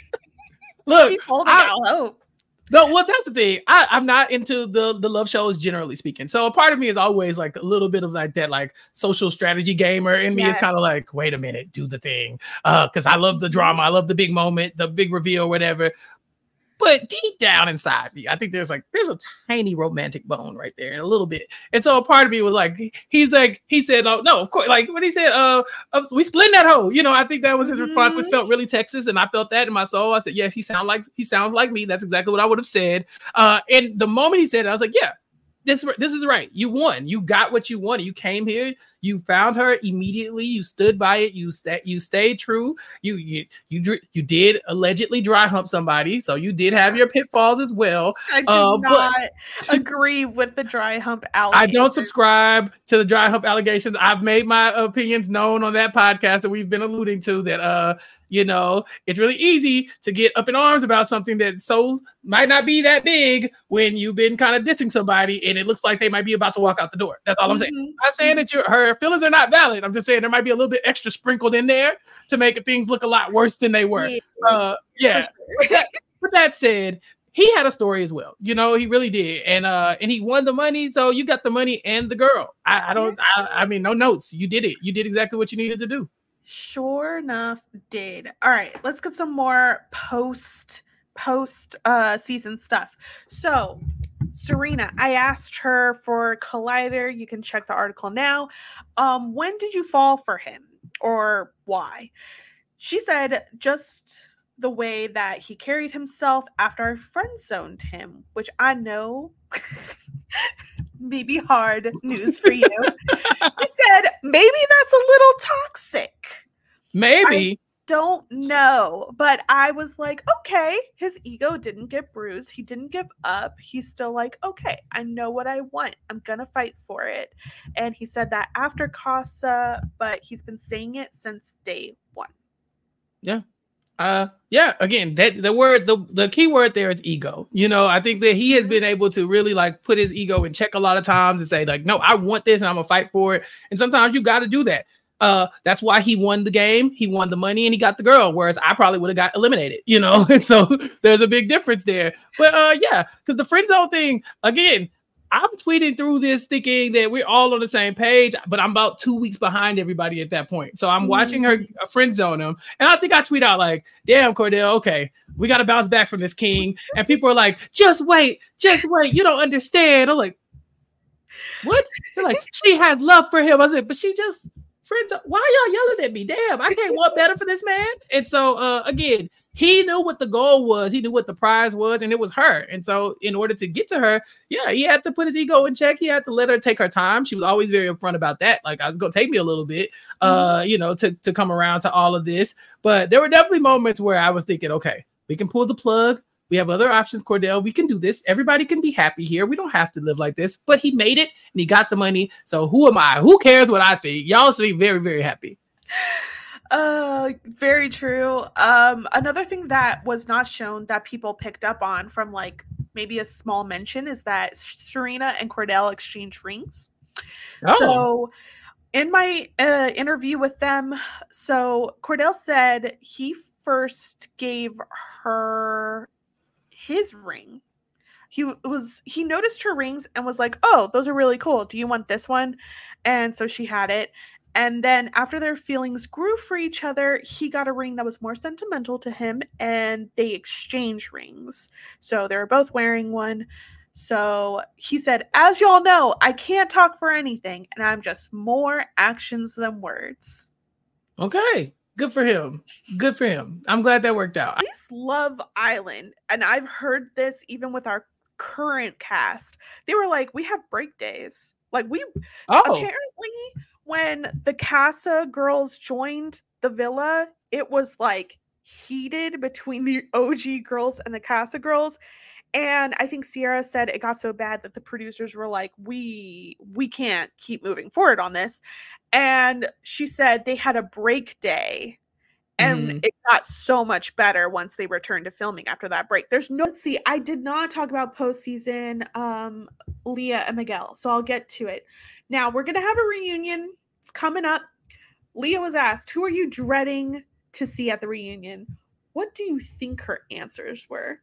Look, he pulled out hope. No, well, that's the thing. I'm not into the love shows, generally speaking. So a part of me is always like a little bit of like that, like social strategy gamer in me is kind of like, wait a minute, do the thing. Because I love the drama. I love the big moment, the big reveal, whatever. But deep down inside me, I think there's a tiny romantic bone right there, a little bit. And so a part of me was like, he said, oh, no, of course, like when he said, we split that hoe. I think that was his response, which felt really Texas. And I felt that in my soul. I said, yes, he sounds like me. That's exactly what I would have said. And the moment he said it, I was like, yeah, this is right. You won. You got what you wanted. You came here. You found her immediately. You stood by it. You stayed true. You did allegedly dry hump somebody, so you did have your pitfalls as well. I do not agree with the dry hump allegations. I don't subscribe to the dry hump allegations. I've made my opinions known on that podcast that we've been alluding to. That it's really easy to get up in arms about something that might not be that big when you've been kind of dissing somebody and it looks like they might be about to walk out the door. That's all I'm saying. I'm not saying that her feelings are not valid. I'm just saying there might be a little bit extra sprinkled in there to make things look a lot worse than they were. Yeah. Sure. But that said, he had a story as well. He really did. And he won the money. So you got the money and the girl. I mean, no notes. You did it. You did exactly what you needed to do. Sure enough, did. All right, let's get some more post season stuff. So Serena, I asked her for Collider. You can check the article now. When did you fall for him or why? She said just the way that he carried himself after I friend zoned him, which I know may be hard news for you. She said, maybe that's a little toxic. Maybe. I don't know, but I was like, okay, his ego didn't get bruised. He didn't give up. He's still like, okay, I know what I want. I'm going to fight for it. And he said that after Casa, but he's been saying it since day one. Yeah. Again, that the key word there is ego. I think that he has been able to really like put his ego in check a lot of times and say like, no, I want this and I'm gonna fight for it. And sometimes you got to do that. That's why he won the game. He won the money and he got the girl. Whereas I probably would have got eliminated, And so there's a big difference there. But because the friend zone thing, again, I'm tweeting through this thinking that we're all on the same page, but I'm about 2 weeks behind everybody at that point. So I'm watching her friend zone him. And I think I tweet out like, damn, Cordell, okay, we got to bounce back from this, King. And people are like, just wait. You don't understand. I'm like, what? They're like, she has love for him. I said, but she just friends. Why are y'all yelling at me? Damn, I can't want better for this man. And so again, he knew what the goal was. He knew what the prize was, and it was her. And so in order to get to her, he had to put his ego in check. He had to let her take her time. She was always very upfront about that. Like, I was going to take me a little bit, to come around to all of this. But there were definitely moments where I was thinking, okay, we can pull the plug. We have other options, Cordell. We can do this. Everybody can be happy here. We don't have to live like this. But he made it, and he got the money. So who am I? Who cares what I think? Y'all seem very, very happy. Very true. Another thing that was not shown that people picked up on from like maybe a small mention is that Serena and Cordell exchanged rings. Oh. So in my interview with them, so Cordell said he first gave her his ring. He noticed her rings and was like, "Oh, those are really cool. Do you want this one?" And so she had it. And then after their feelings grew for each other, he got a ring that was more sentimental to him, and they exchanged rings. So they were both wearing one. So he said, "As y'all know, I can't talk for anything, and I'm just more actions than words." Okay. Good for him. Good for him. I'm glad that worked out. These Love Island, and I've heard this even with our current cast, they were like, we have break days. Like apparently when the Casa girls joined the villa, it was like heated between the OG girls and the Casa girls. And I think Sierra said it got so bad that the producers were like, we can't keep moving forward on this. And she said they had a break day. And it got so much better once they returned to filming after that break. Let's see, I did not talk about postseason Leah and Miguel, so I'll get to it. Now, we're going to have a reunion. It's coming up. Leah was asked, who are you dreading to see at the reunion? What do you think her answers were?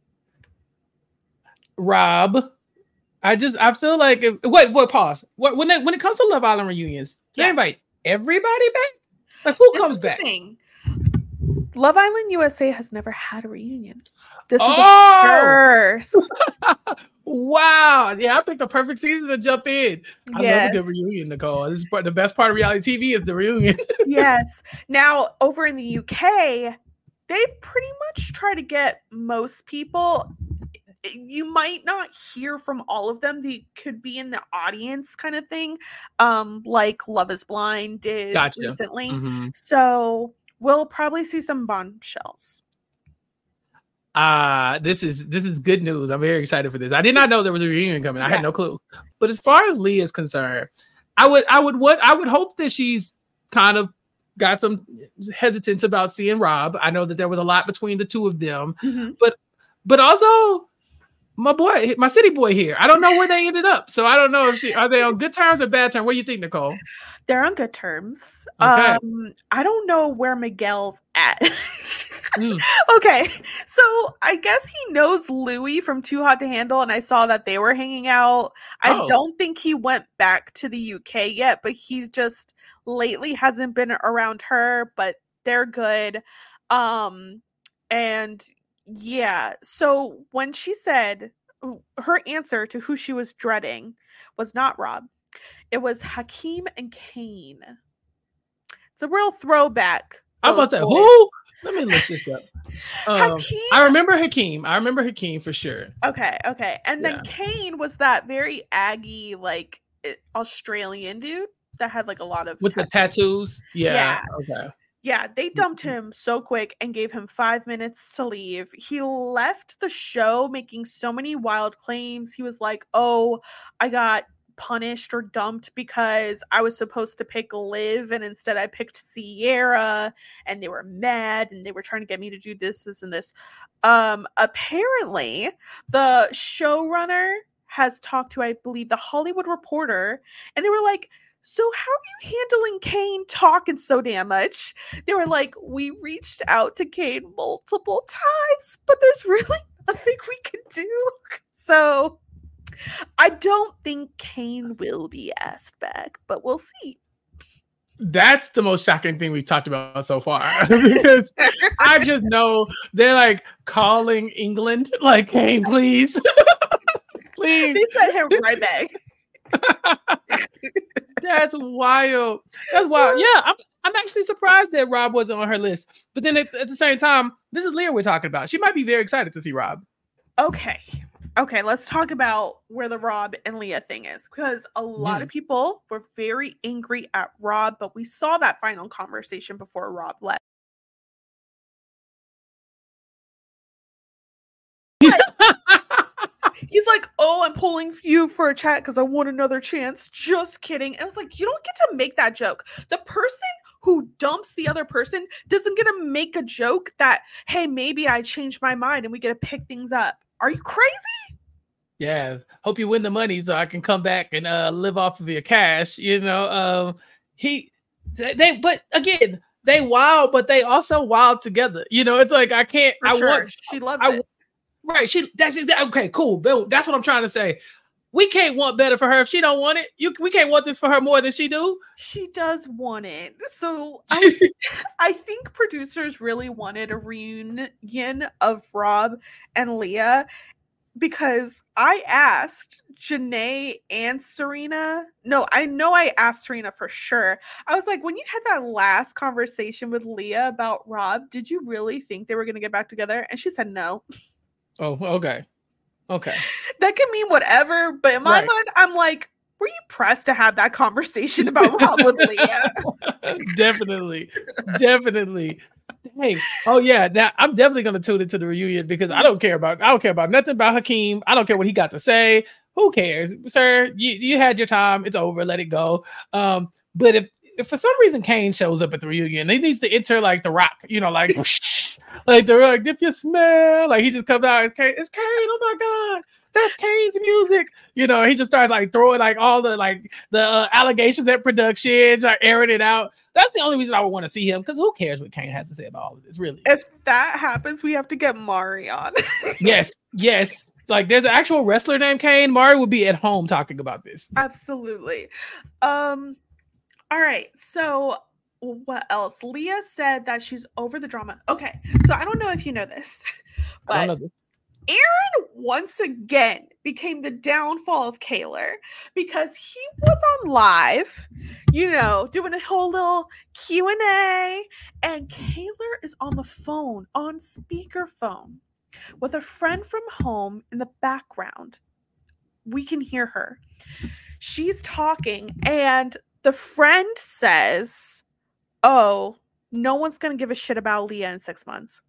Rob. I feel like wait, pause. When it comes to Love Island reunions, they invite everybody back? Like, who comes back? Love Island USA has never had a reunion. This is a first. Wow. Yeah, I picked the perfect season to jump in. I love a good reunion, Nicole. This is the best part of reality TV is the reunion. Yes. Now, over in the UK, they pretty much try to get most people. You might not hear from all of them. They could be in the audience kind of thing, like Love is Blind did recently. So we'll probably see some bombshells. This is good news. I'm very excited for this. I did not know there was a reunion coming. I had no clue. But as far as Leah is concerned, I would hope that she's kind of got some hesitance about seeing Rob. I know that there was a lot between the two of them, but also my city boy here. I don't know where they ended up. So I don't know if are they on good terms or bad terms? What do you think, Nicole? They're on good terms. Okay. I don't know where Miguel's at. Okay. So I guess he knows Louis from Too Hot to Handle, and I saw that they were hanging out. I don't think he went back to the UK yet, but he's just lately hasn't been around her, but they're good. And yeah, so when she said her answer to who she was dreading was not Rob, it was Hakeem and Kane. It's a real throwback. How about that? Who? Let me look this up. I remember Hakeem for sure. Okay. And then Kane was that very Aggie, like Australian dude that had like a lot of with the tattoos. Yeah. Okay. Yeah, they dumped him so quick and gave him 5 minutes to leave. He left the show making so many wild claims. He was like, "Oh, I got punished or dumped because I was supposed to pick Liv and instead I picked Sierra, and they were mad and they were trying to get me to do this and this." Apparently, the showrunner has talked to, I believe, the Hollywood Reporter, and they were like, "So how are you handling Kane talking so damn much?" They were like, "We reached out to Kane multiple times, but there's really nothing we can do." So I don't think Kane will be asked back, but we'll see. That's the most shocking thing we've talked about so far. Because I just know they're like calling England, like, "Kane, please." Please. They sent him right back. That's wild. That's wild. Yeah, I'm actually surprised that Rob wasn't on her list. But then at the same time, this is Leah we're talking about. She might be very excited to see Rob. Okay, let's talk about where the Rob and Leah thing is. Because a lot of people were very angry at Rob, but we saw that final conversation before Rob left. He's like, "Oh, I'm pulling you for a chat because I want another chance." Just kidding. And I was like, you don't get to make that joke. The person who dumps the other person doesn't get to make a joke that, "Hey, maybe I changed my mind and we get to pick things up." Are you crazy? Yeah. Hope you win the money so I can come back and live off of your cash. You know, but again, they wild, but they also wild together. You know, it's like She loves it. Right. That's exactly okay, cool. That's what I'm trying to say. We can't want better for her if she don't want it. We can't want this for her more than she do. She does want it. So I think producers really wanted a reunion of Rob and Leah because I asked Janae and Serena. No, I know I asked Serena for sure. I was like, when you had that last conversation with Leah about Rob, did you really think they were going to get back together? And she said no. Oh, okay. Okay. That can mean whatever, but in my mind, I'm like, were you pressed to have that conversation about Rob with Leah? Definitely. Dang. Oh yeah. Now I'm definitely gonna tune into the reunion because I don't care about nothing about Hakeem. I don't care what he got to say. Who cares, sir? You had your time. It's over. Let it go. But if for some reason Kane shows up at the reunion, he needs to enter like The Rock, you know, like like they're like, if you smell, like he just comes out, it's Kane, oh my God, that's Kane's music. You know, he just starts like throwing like all the allegations at production, like airing it out. That's the only reason I would want to see him, because who cares what Kane has to say about all of this, really? If that happens, we have to get Mari on. Yes. Like there's an actual wrestler named Kane. Mari would be at home talking about this. Absolutely. All right, so what else? Leah said that she's over the drama. Okay, so I don't know if you know this, but I don't know this. Aaron once again became the downfall of Kaylor because he was on live, you know, doing a whole little Q&A, and Kaylor is on the phone, on speakerphone, with a friend from home in the background. We can hear her. She's talking, and the friend says, oh, no one's going to give a shit about Leah in 6 months.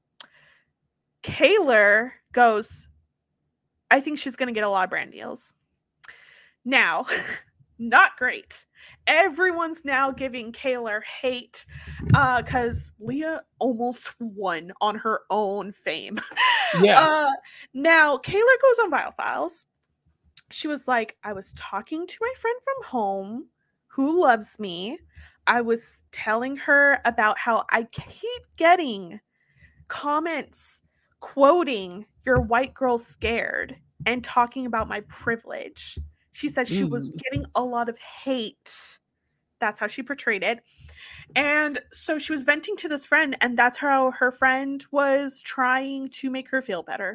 Kaylor goes, I think she's going to get a lot of brand deals. Now, not great. Everyone's now giving Kaylor hate because Leah almost won on her own fame. Yeah. Now, Kaylor goes on Viall Files. She was like, I was talking to my friend from home who loves me. I was telling her about how I keep getting comments quoting "your white girl scared" and talking about my privilege. She said she was getting a lot of hate. That's how she portrayed it. And so she was venting to this friend, and that's how her friend was trying to make her feel better.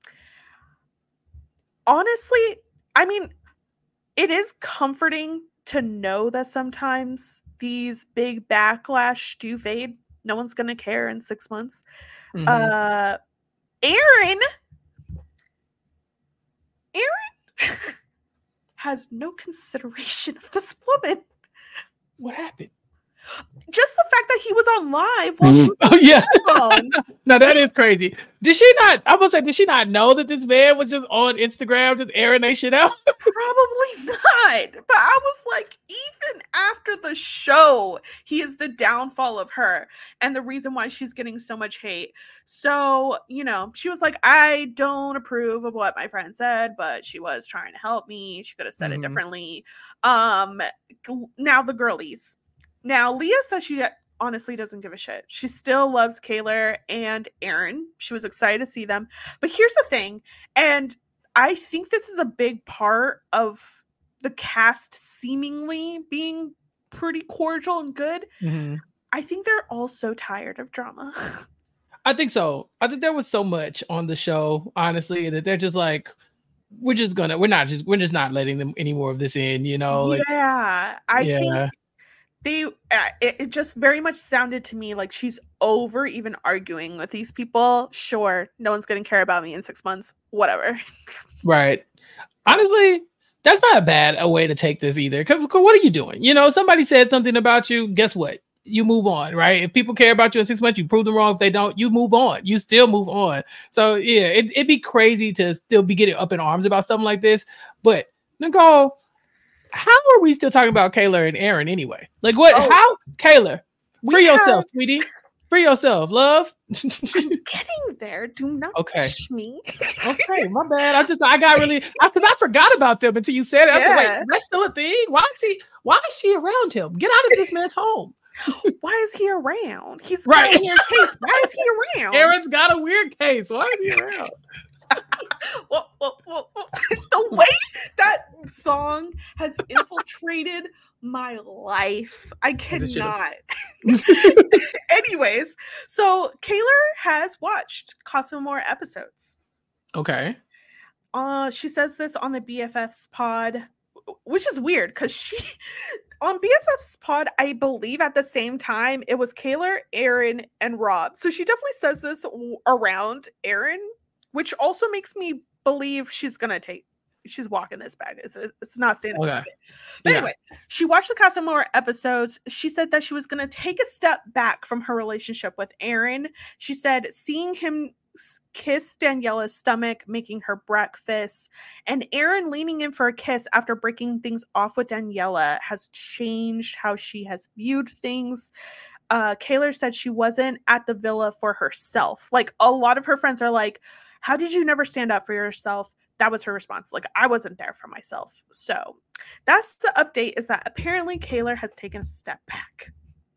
Honestly, I mean, it is comforting to know that sometimes these big backlash do fade. No one's going to care in 6 months. Aaron has no consideration of this woman. What happened? Just the fact that he was on live while she was No, that is crazy. Did she not know that this man was just on Instagram just airing that shit out? Probably not. But I was like, even after the show, he is the downfall of her and the reason why she's getting so much hate. So, you know, she was like, I don't approve of what my friend said, but she was trying to help me. She could have said it differently. Now the girlies. Now, Leah says she honestly doesn't give a shit. She still loves Kaylor and Aaron. She was excited to see them. But here's the thing, and I think this is a big part of the cast seemingly being pretty cordial and good. I think they're all so tired of drama. I think so. I think there was so much on the show, honestly, that they're just like, we're just not letting them any more of this in, you know? Like, I think it just very much sounded to me like she's over even arguing with these people. Sure, no one's going to care about me in 6 months. Whatever. Right. Honestly, that's not a bad way to take this either. Because what are you doing? You know, somebody said something about you. Guess what? You move on, right? If people care about you in 6 months, you prove them wrong. If they don't, you move on. You still move on. So yeah, it'd be crazy to still be getting up in arms about something like this. But Nicole, how are we still talking about Kaylor and Aaron anyway? Like what? How? Kaylor, free yourself, sweetie. Free yourself, love. I'm getting there. Do not push me. Okay, my bad. I got really, because I forgot about them until you said it. I said, wait, that's still a thing? Why is she around him? Get out of this man's home. Why is he around? He's Right. got a weird case. Why is he around? Aaron's got a weird case. Why is he around? Well, the way that song has infiltrated my life, I cannot. Anyways, so Kaylor has watched Casa Amor episodes. Okay. She says this on the BFFs pod, which is weird because she on BFFs pod, I believe at the same time it was Kaylor, Aaron, and Rob. So she definitely says this around Aaron, which also makes me believe she's walking this back. It's not standing. Okay. But anyway, she watched the Casa Amor episodes. She said that she was going to take a step back from her relationship with Aaron. She said seeing him kiss Daniela's stomach, making her breakfast, and Aaron leaning in for a kiss after breaking things off with Daniela has changed how she has viewed things. Kaylor said she wasn't at the villa for herself. Like, a lot of her friends are like, how did you never stand up for yourself? That was her response. Like, I wasn't there for myself. So that's the update, is that apparently Kaylor has taken a step back.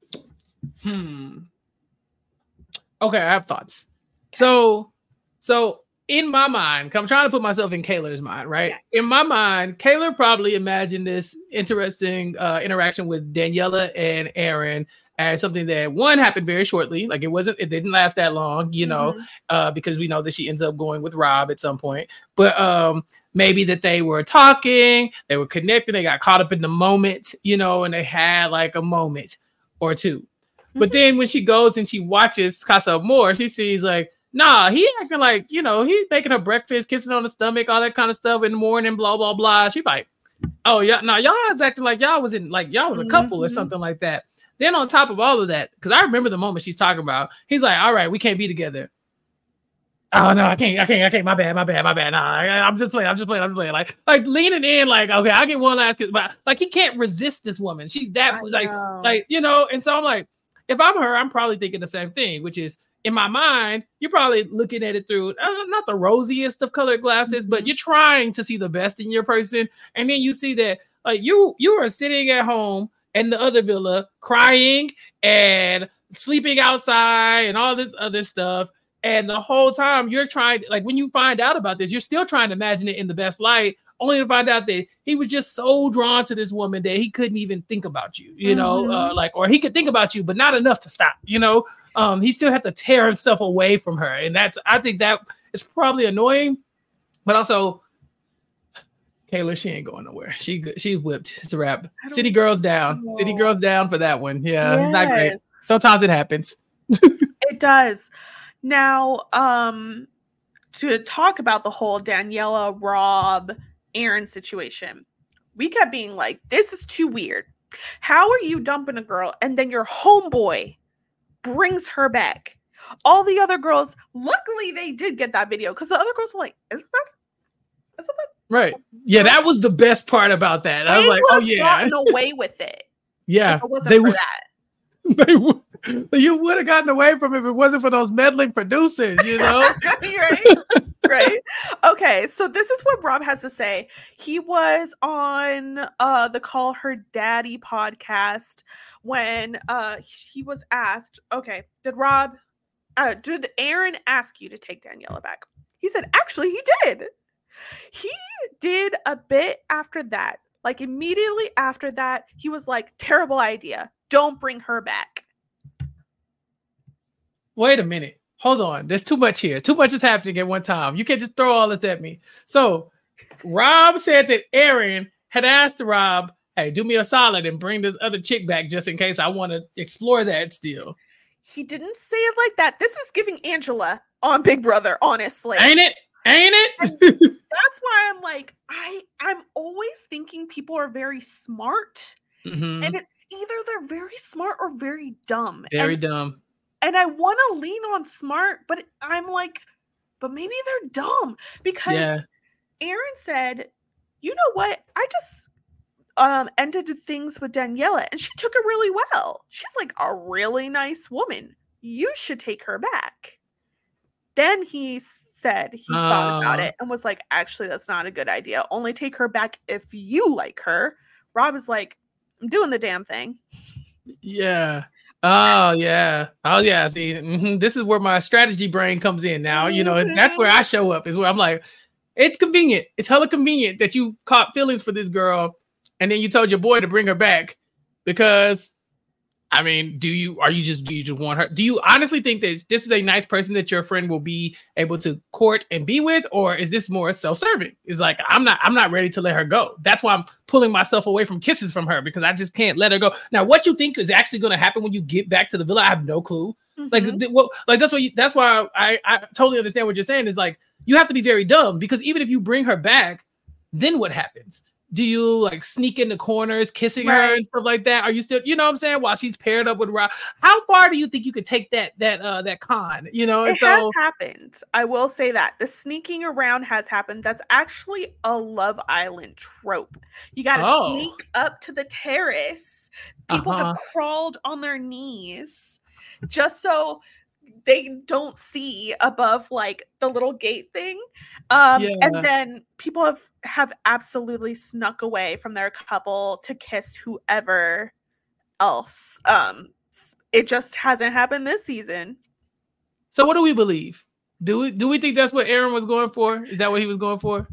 Okay, I have thoughts. So in my mind, I'm trying to put myself in Kaylor's mind, right? Yeah. In my mind, Kaylor probably imagined this interesting interaction with Daniela and Aaron as something that, one, happened very shortly. Like, it didn't last that long, you know, because we know that she ends up going with Rob at some point. But maybe that they were talking, they were connected, they got caught up in the moment, you know, and they had like a moment or two. But then when she goes and she watches Casa Amor, she sees like, nah, he acting like, you know, he's making her breakfast, kissing on the stomach, all that kind of stuff in the morning, blah, blah, blah. She like, oh, yeah, no, y'all was acting like y'all was a couple or something like that. Then on top of all of that, because I remember the moment she's talking about, he's like, all right, we can't be together. Oh, no, I can't. My bad. Nah, I'm just playing. Like leaning in, like, okay, I'll get one last kiss. But like, he can't resist this woman. She's that, like, you know, and so I'm like, if I'm her, I'm probably thinking the same thing, which is, in my mind, you're probably looking at it through not the rosiest of colored glasses, but you're trying to see the best in your person. And then you see that, like, you are sitting at home in the other villa crying and sleeping outside and all this other stuff. And the whole time you're trying, like, when you find out about this, you're still trying to imagine it in the best light, only to find out that he was just so drawn to this woman that he couldn't even think about you, you know, or he could think about you, but not enough to stop, you know. He still had to tear himself away from her. And I think that is probably annoying, but also Kaylor, she ain't going nowhere. She's whipped. It's a wrap. City Girls down. Know. City Girls down for that one. Yeah, yes. It's not great. Sometimes it happens. It does. Now, to talk about the whole Daniela, Rob, Aaron situation, we kept being like, this is too weird. How are you dumping a girl and then your homeboy brings her back? All the other girls, luckily they did get that video, because the other girls were like, isn't that? Right. Yeah, that was the best part about that. I was like, oh yeah. Gotten away with it. Yeah. If it wasn't for that. You would have gotten away from it if it wasn't for those meddling producers, you know? Right. Okay, so this is what Rob has to say. He was on the Call Her Daddy podcast when he was asked, okay, did Aaron ask you to take Daniela back? He said, actually, he did. He did a bit after that. Like, immediately after that, he was like, terrible idea. Don't bring her back. Wait a minute. Hold on. There's too much here. Too much is happening at one time. You can't just throw all this at me. So Rob said that Aaron had asked Rob, hey, do me a solid and bring this other chick back just in case I want to explore that still. He didn't say it like that. This is giving Angela on Big Brother, honestly. Ain't it? And that's why I'm like, I'm always thinking people are very smart. And it's either they're very smart or very dumb. Very dumb. And I want to lean on smart, but I'm like, but maybe they're dumb. Because Aaron said, you know what? I just ended things with Daniela and she took it really well. She's like a really nice woman. You should take her back. Then he said he thought about it and was like, actually, that's not a good idea. Only take her back if you like her. Rob is like, I'm doing the damn thing. Yeah. Oh yeah. Oh yeah. See, this is where my strategy brain comes in now. That's where I show up. Is where I'm like, it's convenient. It's hella convenient that you caught feelings for this girl, and then you told your boy to bring her back because I mean, do you just want her? Do you honestly think that this is a nice person that your friend will be able to court and be with, or is this more self-serving? It's like I'm not ready to let her go. That's why I'm pulling myself away from kisses from her because I just can't let her go. Now, what you think is actually going to happen when you get back to the villa, I have no clue. That's why I totally understand what you're saying. Is like you have to be very dumb because even if you bring her back, then what happens? Do you like sneak in the corners, kissing her and stuff like that? Are you still, you know what I'm saying? While she's paired up with Rob, how far do you think you could take that con? It has happened. I will say that the sneaking around has happened. That's actually a Love Island trope. You got to sneak up to the terrace. People have crawled on their knees just so they don't see above like the little gate thing. And then people have absolutely snuck away from their couple to kiss whoever else. It just hasn't happened this season. So what do we believe? Do we think that's what Aaron was going for? Is that what he was going for?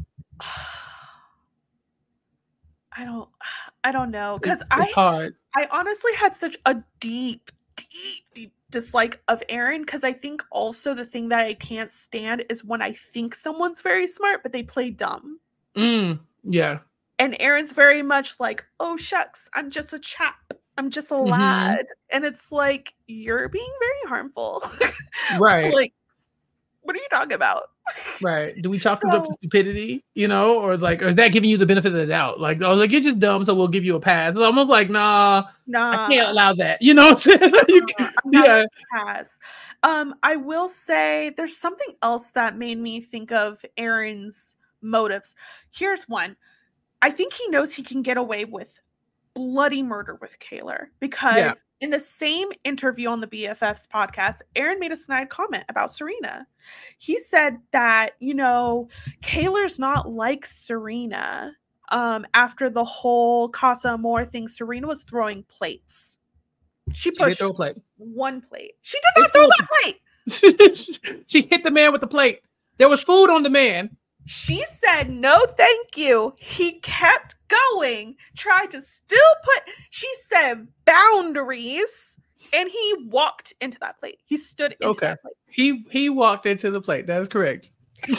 I don't know. Because I honestly had such a deep dislike of Aaron, because I think also the thing that I can't stand is when I think someone's very smart but they play dumb. Yeah. And Aaron's very much like, oh shucks, I'm just a chap, I'm just a lad. And it's like, you're being very harmful. Right. Like, what are you talking about? Right. Do we chalk this up to stupidity, or is that giving you the benefit of the doubt? Like, oh, like you're just dumb, so we'll give you a pass. It's almost like, nah, I can't allow that. You know what I'm saying? Pass. I will say there's something else that made me think of Aaron's motives. Here's one. I think he knows he can get away with bloody murder with Kaylor, because in the same interview on the BFFs podcast, Aaron made a snide comment about Serena. He said that, Kaylor's not like Serena. After the whole Casa Amor thing, Serena was throwing plates. She pushed one plate. She did not throw that plate. She hit the man with the plate. There was food on the man. She said, no, thank you. He kept going, tried to still she said boundaries, and he walked into that plate. He stood into that plate. He walked into the plate. That is correct.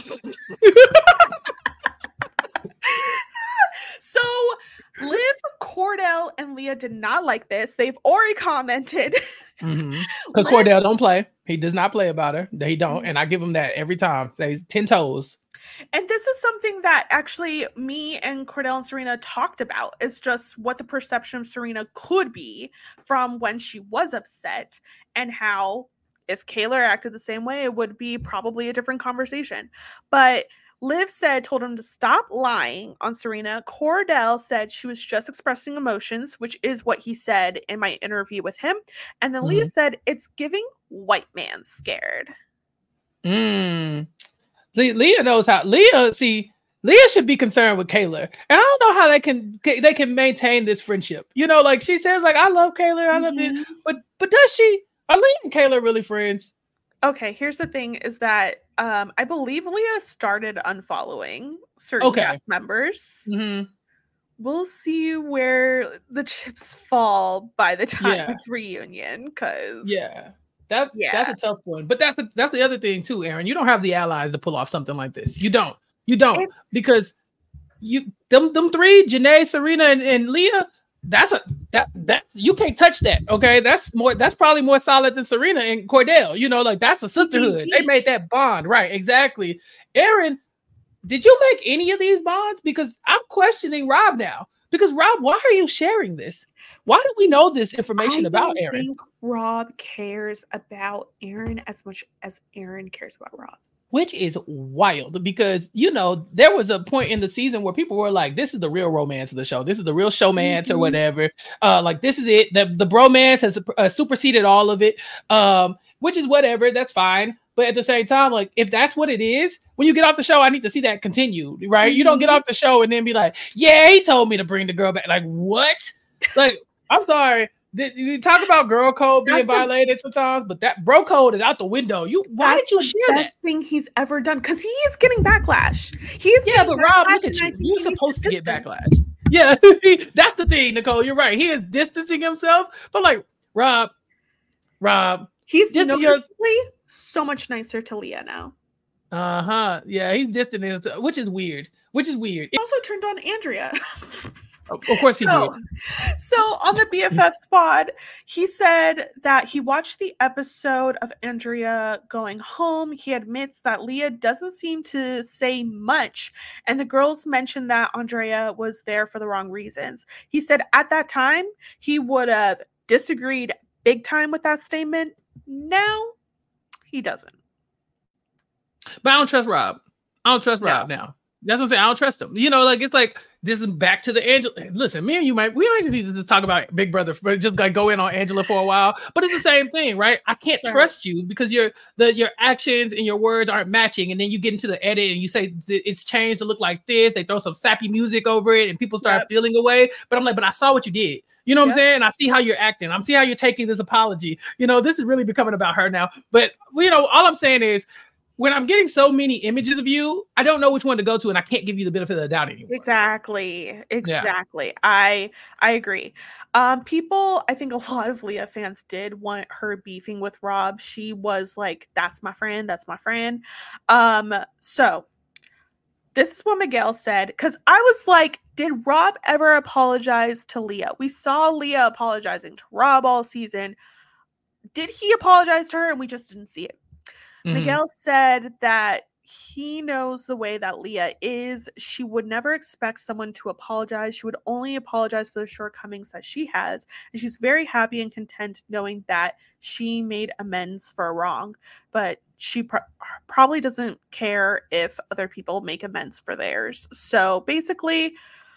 So Liv, Cordell, and Leah did not like this. They've already commented. Because Cordell don't play. He does not play about her. He don't. And I give him that every time. Say 10 toes. And this is something that actually me and Cordell and Serena talked about, is just what the perception of Serena could be from when she was upset, and how if Kaylor acted the same way, it would be probably a different conversation. But Liv told him to stop lying on Serena. Cordell said she was just expressing emotions, which is what he said in my interview with him. And then Leah said it's giving white man scared. Leah knows how. Leah should be concerned with Kaylor, and I don't know how they can maintain this friendship. Like she says, like I love Kaylor, I love it, but does she? Are Leah and Kaylor really friends? Okay, here's the thing: is that I believe Leah started unfollowing certain cast members. We'll see where the chips fall by the time it's reunion, because that's a tough one. But that's the other thing too, Aaron. You don't have the allies to pull off something like this. You don't. Because them three, Janae, Serena, and Leah, that's you can't touch that. Okay. That's probably more solid than Serena and Cordell. Like that's a sisterhood. They made that bond. Right, exactly. Aaron, did you make any of these bonds? Because I'm questioning Rob now. Because Rob, why are you sharing this? Why do we know this information about Aaron? I think Rob cares about Aaron as much as Aaron cares about Rob. Which is wild, because, there was a point in the season where people were like, this is the real romance of the show. This is the real showmance or whatever. Like, this is it. The bromance has superseded all of it, which is whatever. That's fine. But at the same time, like, if that's what it is, when you get off the show, I need to see that continue, right? You don't get off the show and then be like, yeah, he told me to bring the girl back. Like, what? Like, I'm sorry. You talk about girl code being That's the- violated sometimes, but that bro code is out the window. Why That's did you the share best that? thing he's ever done because he is getting backlash. He's Yeah, getting but Rob, backlash, look at and I you. think You're he needs supposed to get distance. backlash. Yeah, that's the thing, Nicole. You're right. He is distancing himself. But like, Rob, He's distance noticeably so much nicer to Leah now. Yeah, he's distancing himself, which is weird. He also turned on Andrea. Of course he did. So on the BFF pod, he said that he watched the episode of Andrea going home. He admits that Leah doesn't seem to say much, and the girls mentioned that Andrea was there for the wrong reasons. He said at that time he would have disagreed big time with that statement. Now he doesn't. But I don't trust Rob. Now. That's what I'm saying. I don't trust him. You know, like it's like this is back to the Angela. Listen, me and we might just need to talk about Big Brother, just like go in on Angela for a while. But it's the same thing, right? I can't trust you because your actions and your words aren't matching, and then you get into the edit and you say it's changed to look like this. They throw some sappy music over it, and people start feeling away. But I'm like, but I saw what you did. You know what I'm saying? I see how you're acting. I'm see how you're taking this apology. You know, this is really becoming about her now. But you know, all I'm saying is, when I'm getting so many images of you, I don't know which one to go to, and I can't give you the benefit of the doubt anymore. Exactly. Yeah. I agree. People, I think a lot of Leah fans did want her beefing with Rob. She was like, "That's my friend. That's my friend." So this is what Miguel said, because I was like, did Rob ever apologize to Leah? We saw Leah apologizing to Rob all season. Did he apologize to her and we just didn't see it? Miguel said that he knows the way that Leah is. She would never expect someone to apologize. She would only apologize for the shortcomings that she has. And she's very happy and content knowing that she made amends for a wrong. But she probably doesn't care if other people make amends for theirs. So basically,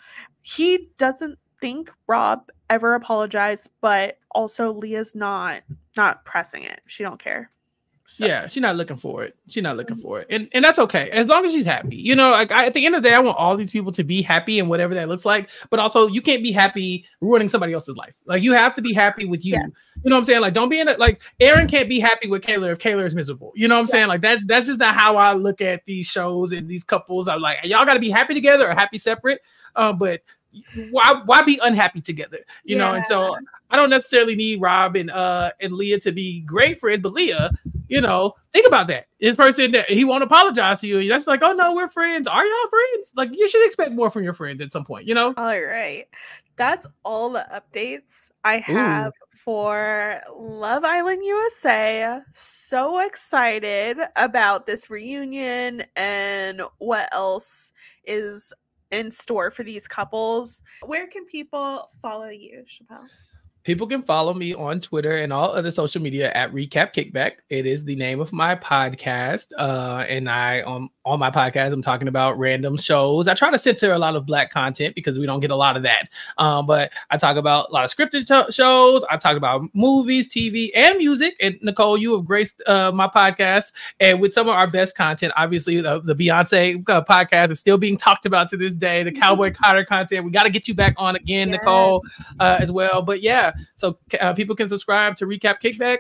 he doesn't think Rob ever apologized, but also Leah's not pressing it. She don't care. So. Yeah, she's not looking for it. And that's okay. As long as she's happy. You know, like at the end of the day, I want all these people to be happy and whatever that looks like. But also, you can't be happy ruining somebody else's life. Like, you have to be happy with you. Yes. You know what I'm saying? Like, don't be in it. Like, Aaron can't be happy with Kayla if Kayla is miserable. You know what I'm saying? Like, that's just not how I look at these shows and these couples. I'm like, y'all got to be happy together or happy separate. But why be unhappy together? You know? And so I don't necessarily need Rob and Leah to be great friends, but Leah, you know, think about that. This person that he won't apologize to you. And that's like, oh no, we're friends. Are y'all friends? Like, you should expect more from your friends at some point, you know? All right. That's all the updates I have for Love Island USA. So excited about this reunion and what else is in store for these couples. Where can people follow you, Chappelle? People can follow me on Twitter and all other social media at Recap Kickback. It is the name of my podcast. And on my podcast, I'm talking about random shows. I try to center a lot of Black content because we don't get a lot of that. But I talk about a lot of scripted shows. I talk about movies, TV, and music. And Nicole, you have graced my podcast. And with some of our best content, obviously the Beyonce podcast is still being talked about to this day. The Cowboy Carter content. We got to get you back on again, Nicole, as well. But yeah. So people can subscribe to Recap Kickback,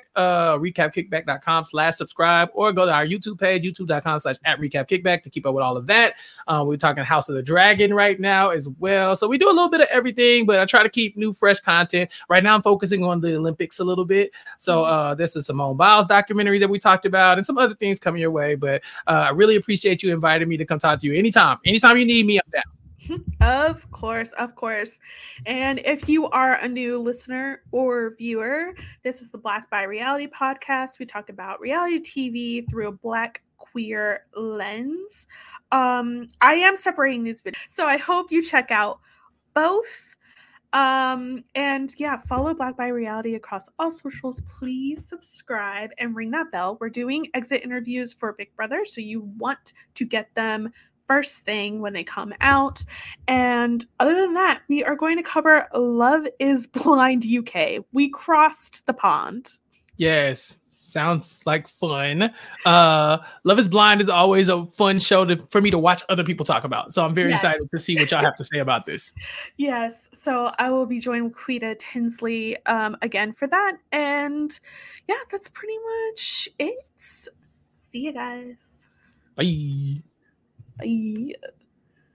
recapkickback.com/subscribe, or go to our YouTube page, youtube.com/@recapkickback to keep up with all of that. We're talking House of the Dragon right now as well. So we do a little bit of everything, but I try to keep new, fresh content. Right now I'm focusing on the Olympics a little bit. So this is Simone Biles documentaries that we talked about and some other things coming your way. But I really appreciate you inviting me to come talk to you anytime. Anytime you need me, I'm down. Of course. And if you are a new listener or viewer, this is the Black by Reality podcast. We talk about reality TV through a Black queer lens. I am separating these videos, so I hope you check out both. And yeah, follow Black by Reality across all socials. Please subscribe and ring that bell. We're doing exit interviews for Big Brother, so you want to get them first thing when they come out. And other than that, we are going to cover Love is Blind UK. We crossed the pond. Yes. Sounds like fun. Love is Blind is always a fun show for me to watch other people talk about. So I'm very excited to see what y'all have to say about this. Yes. So I will be joining Quita Tinsley again for that. And yeah, that's pretty much it. See you guys. Bye. Bye.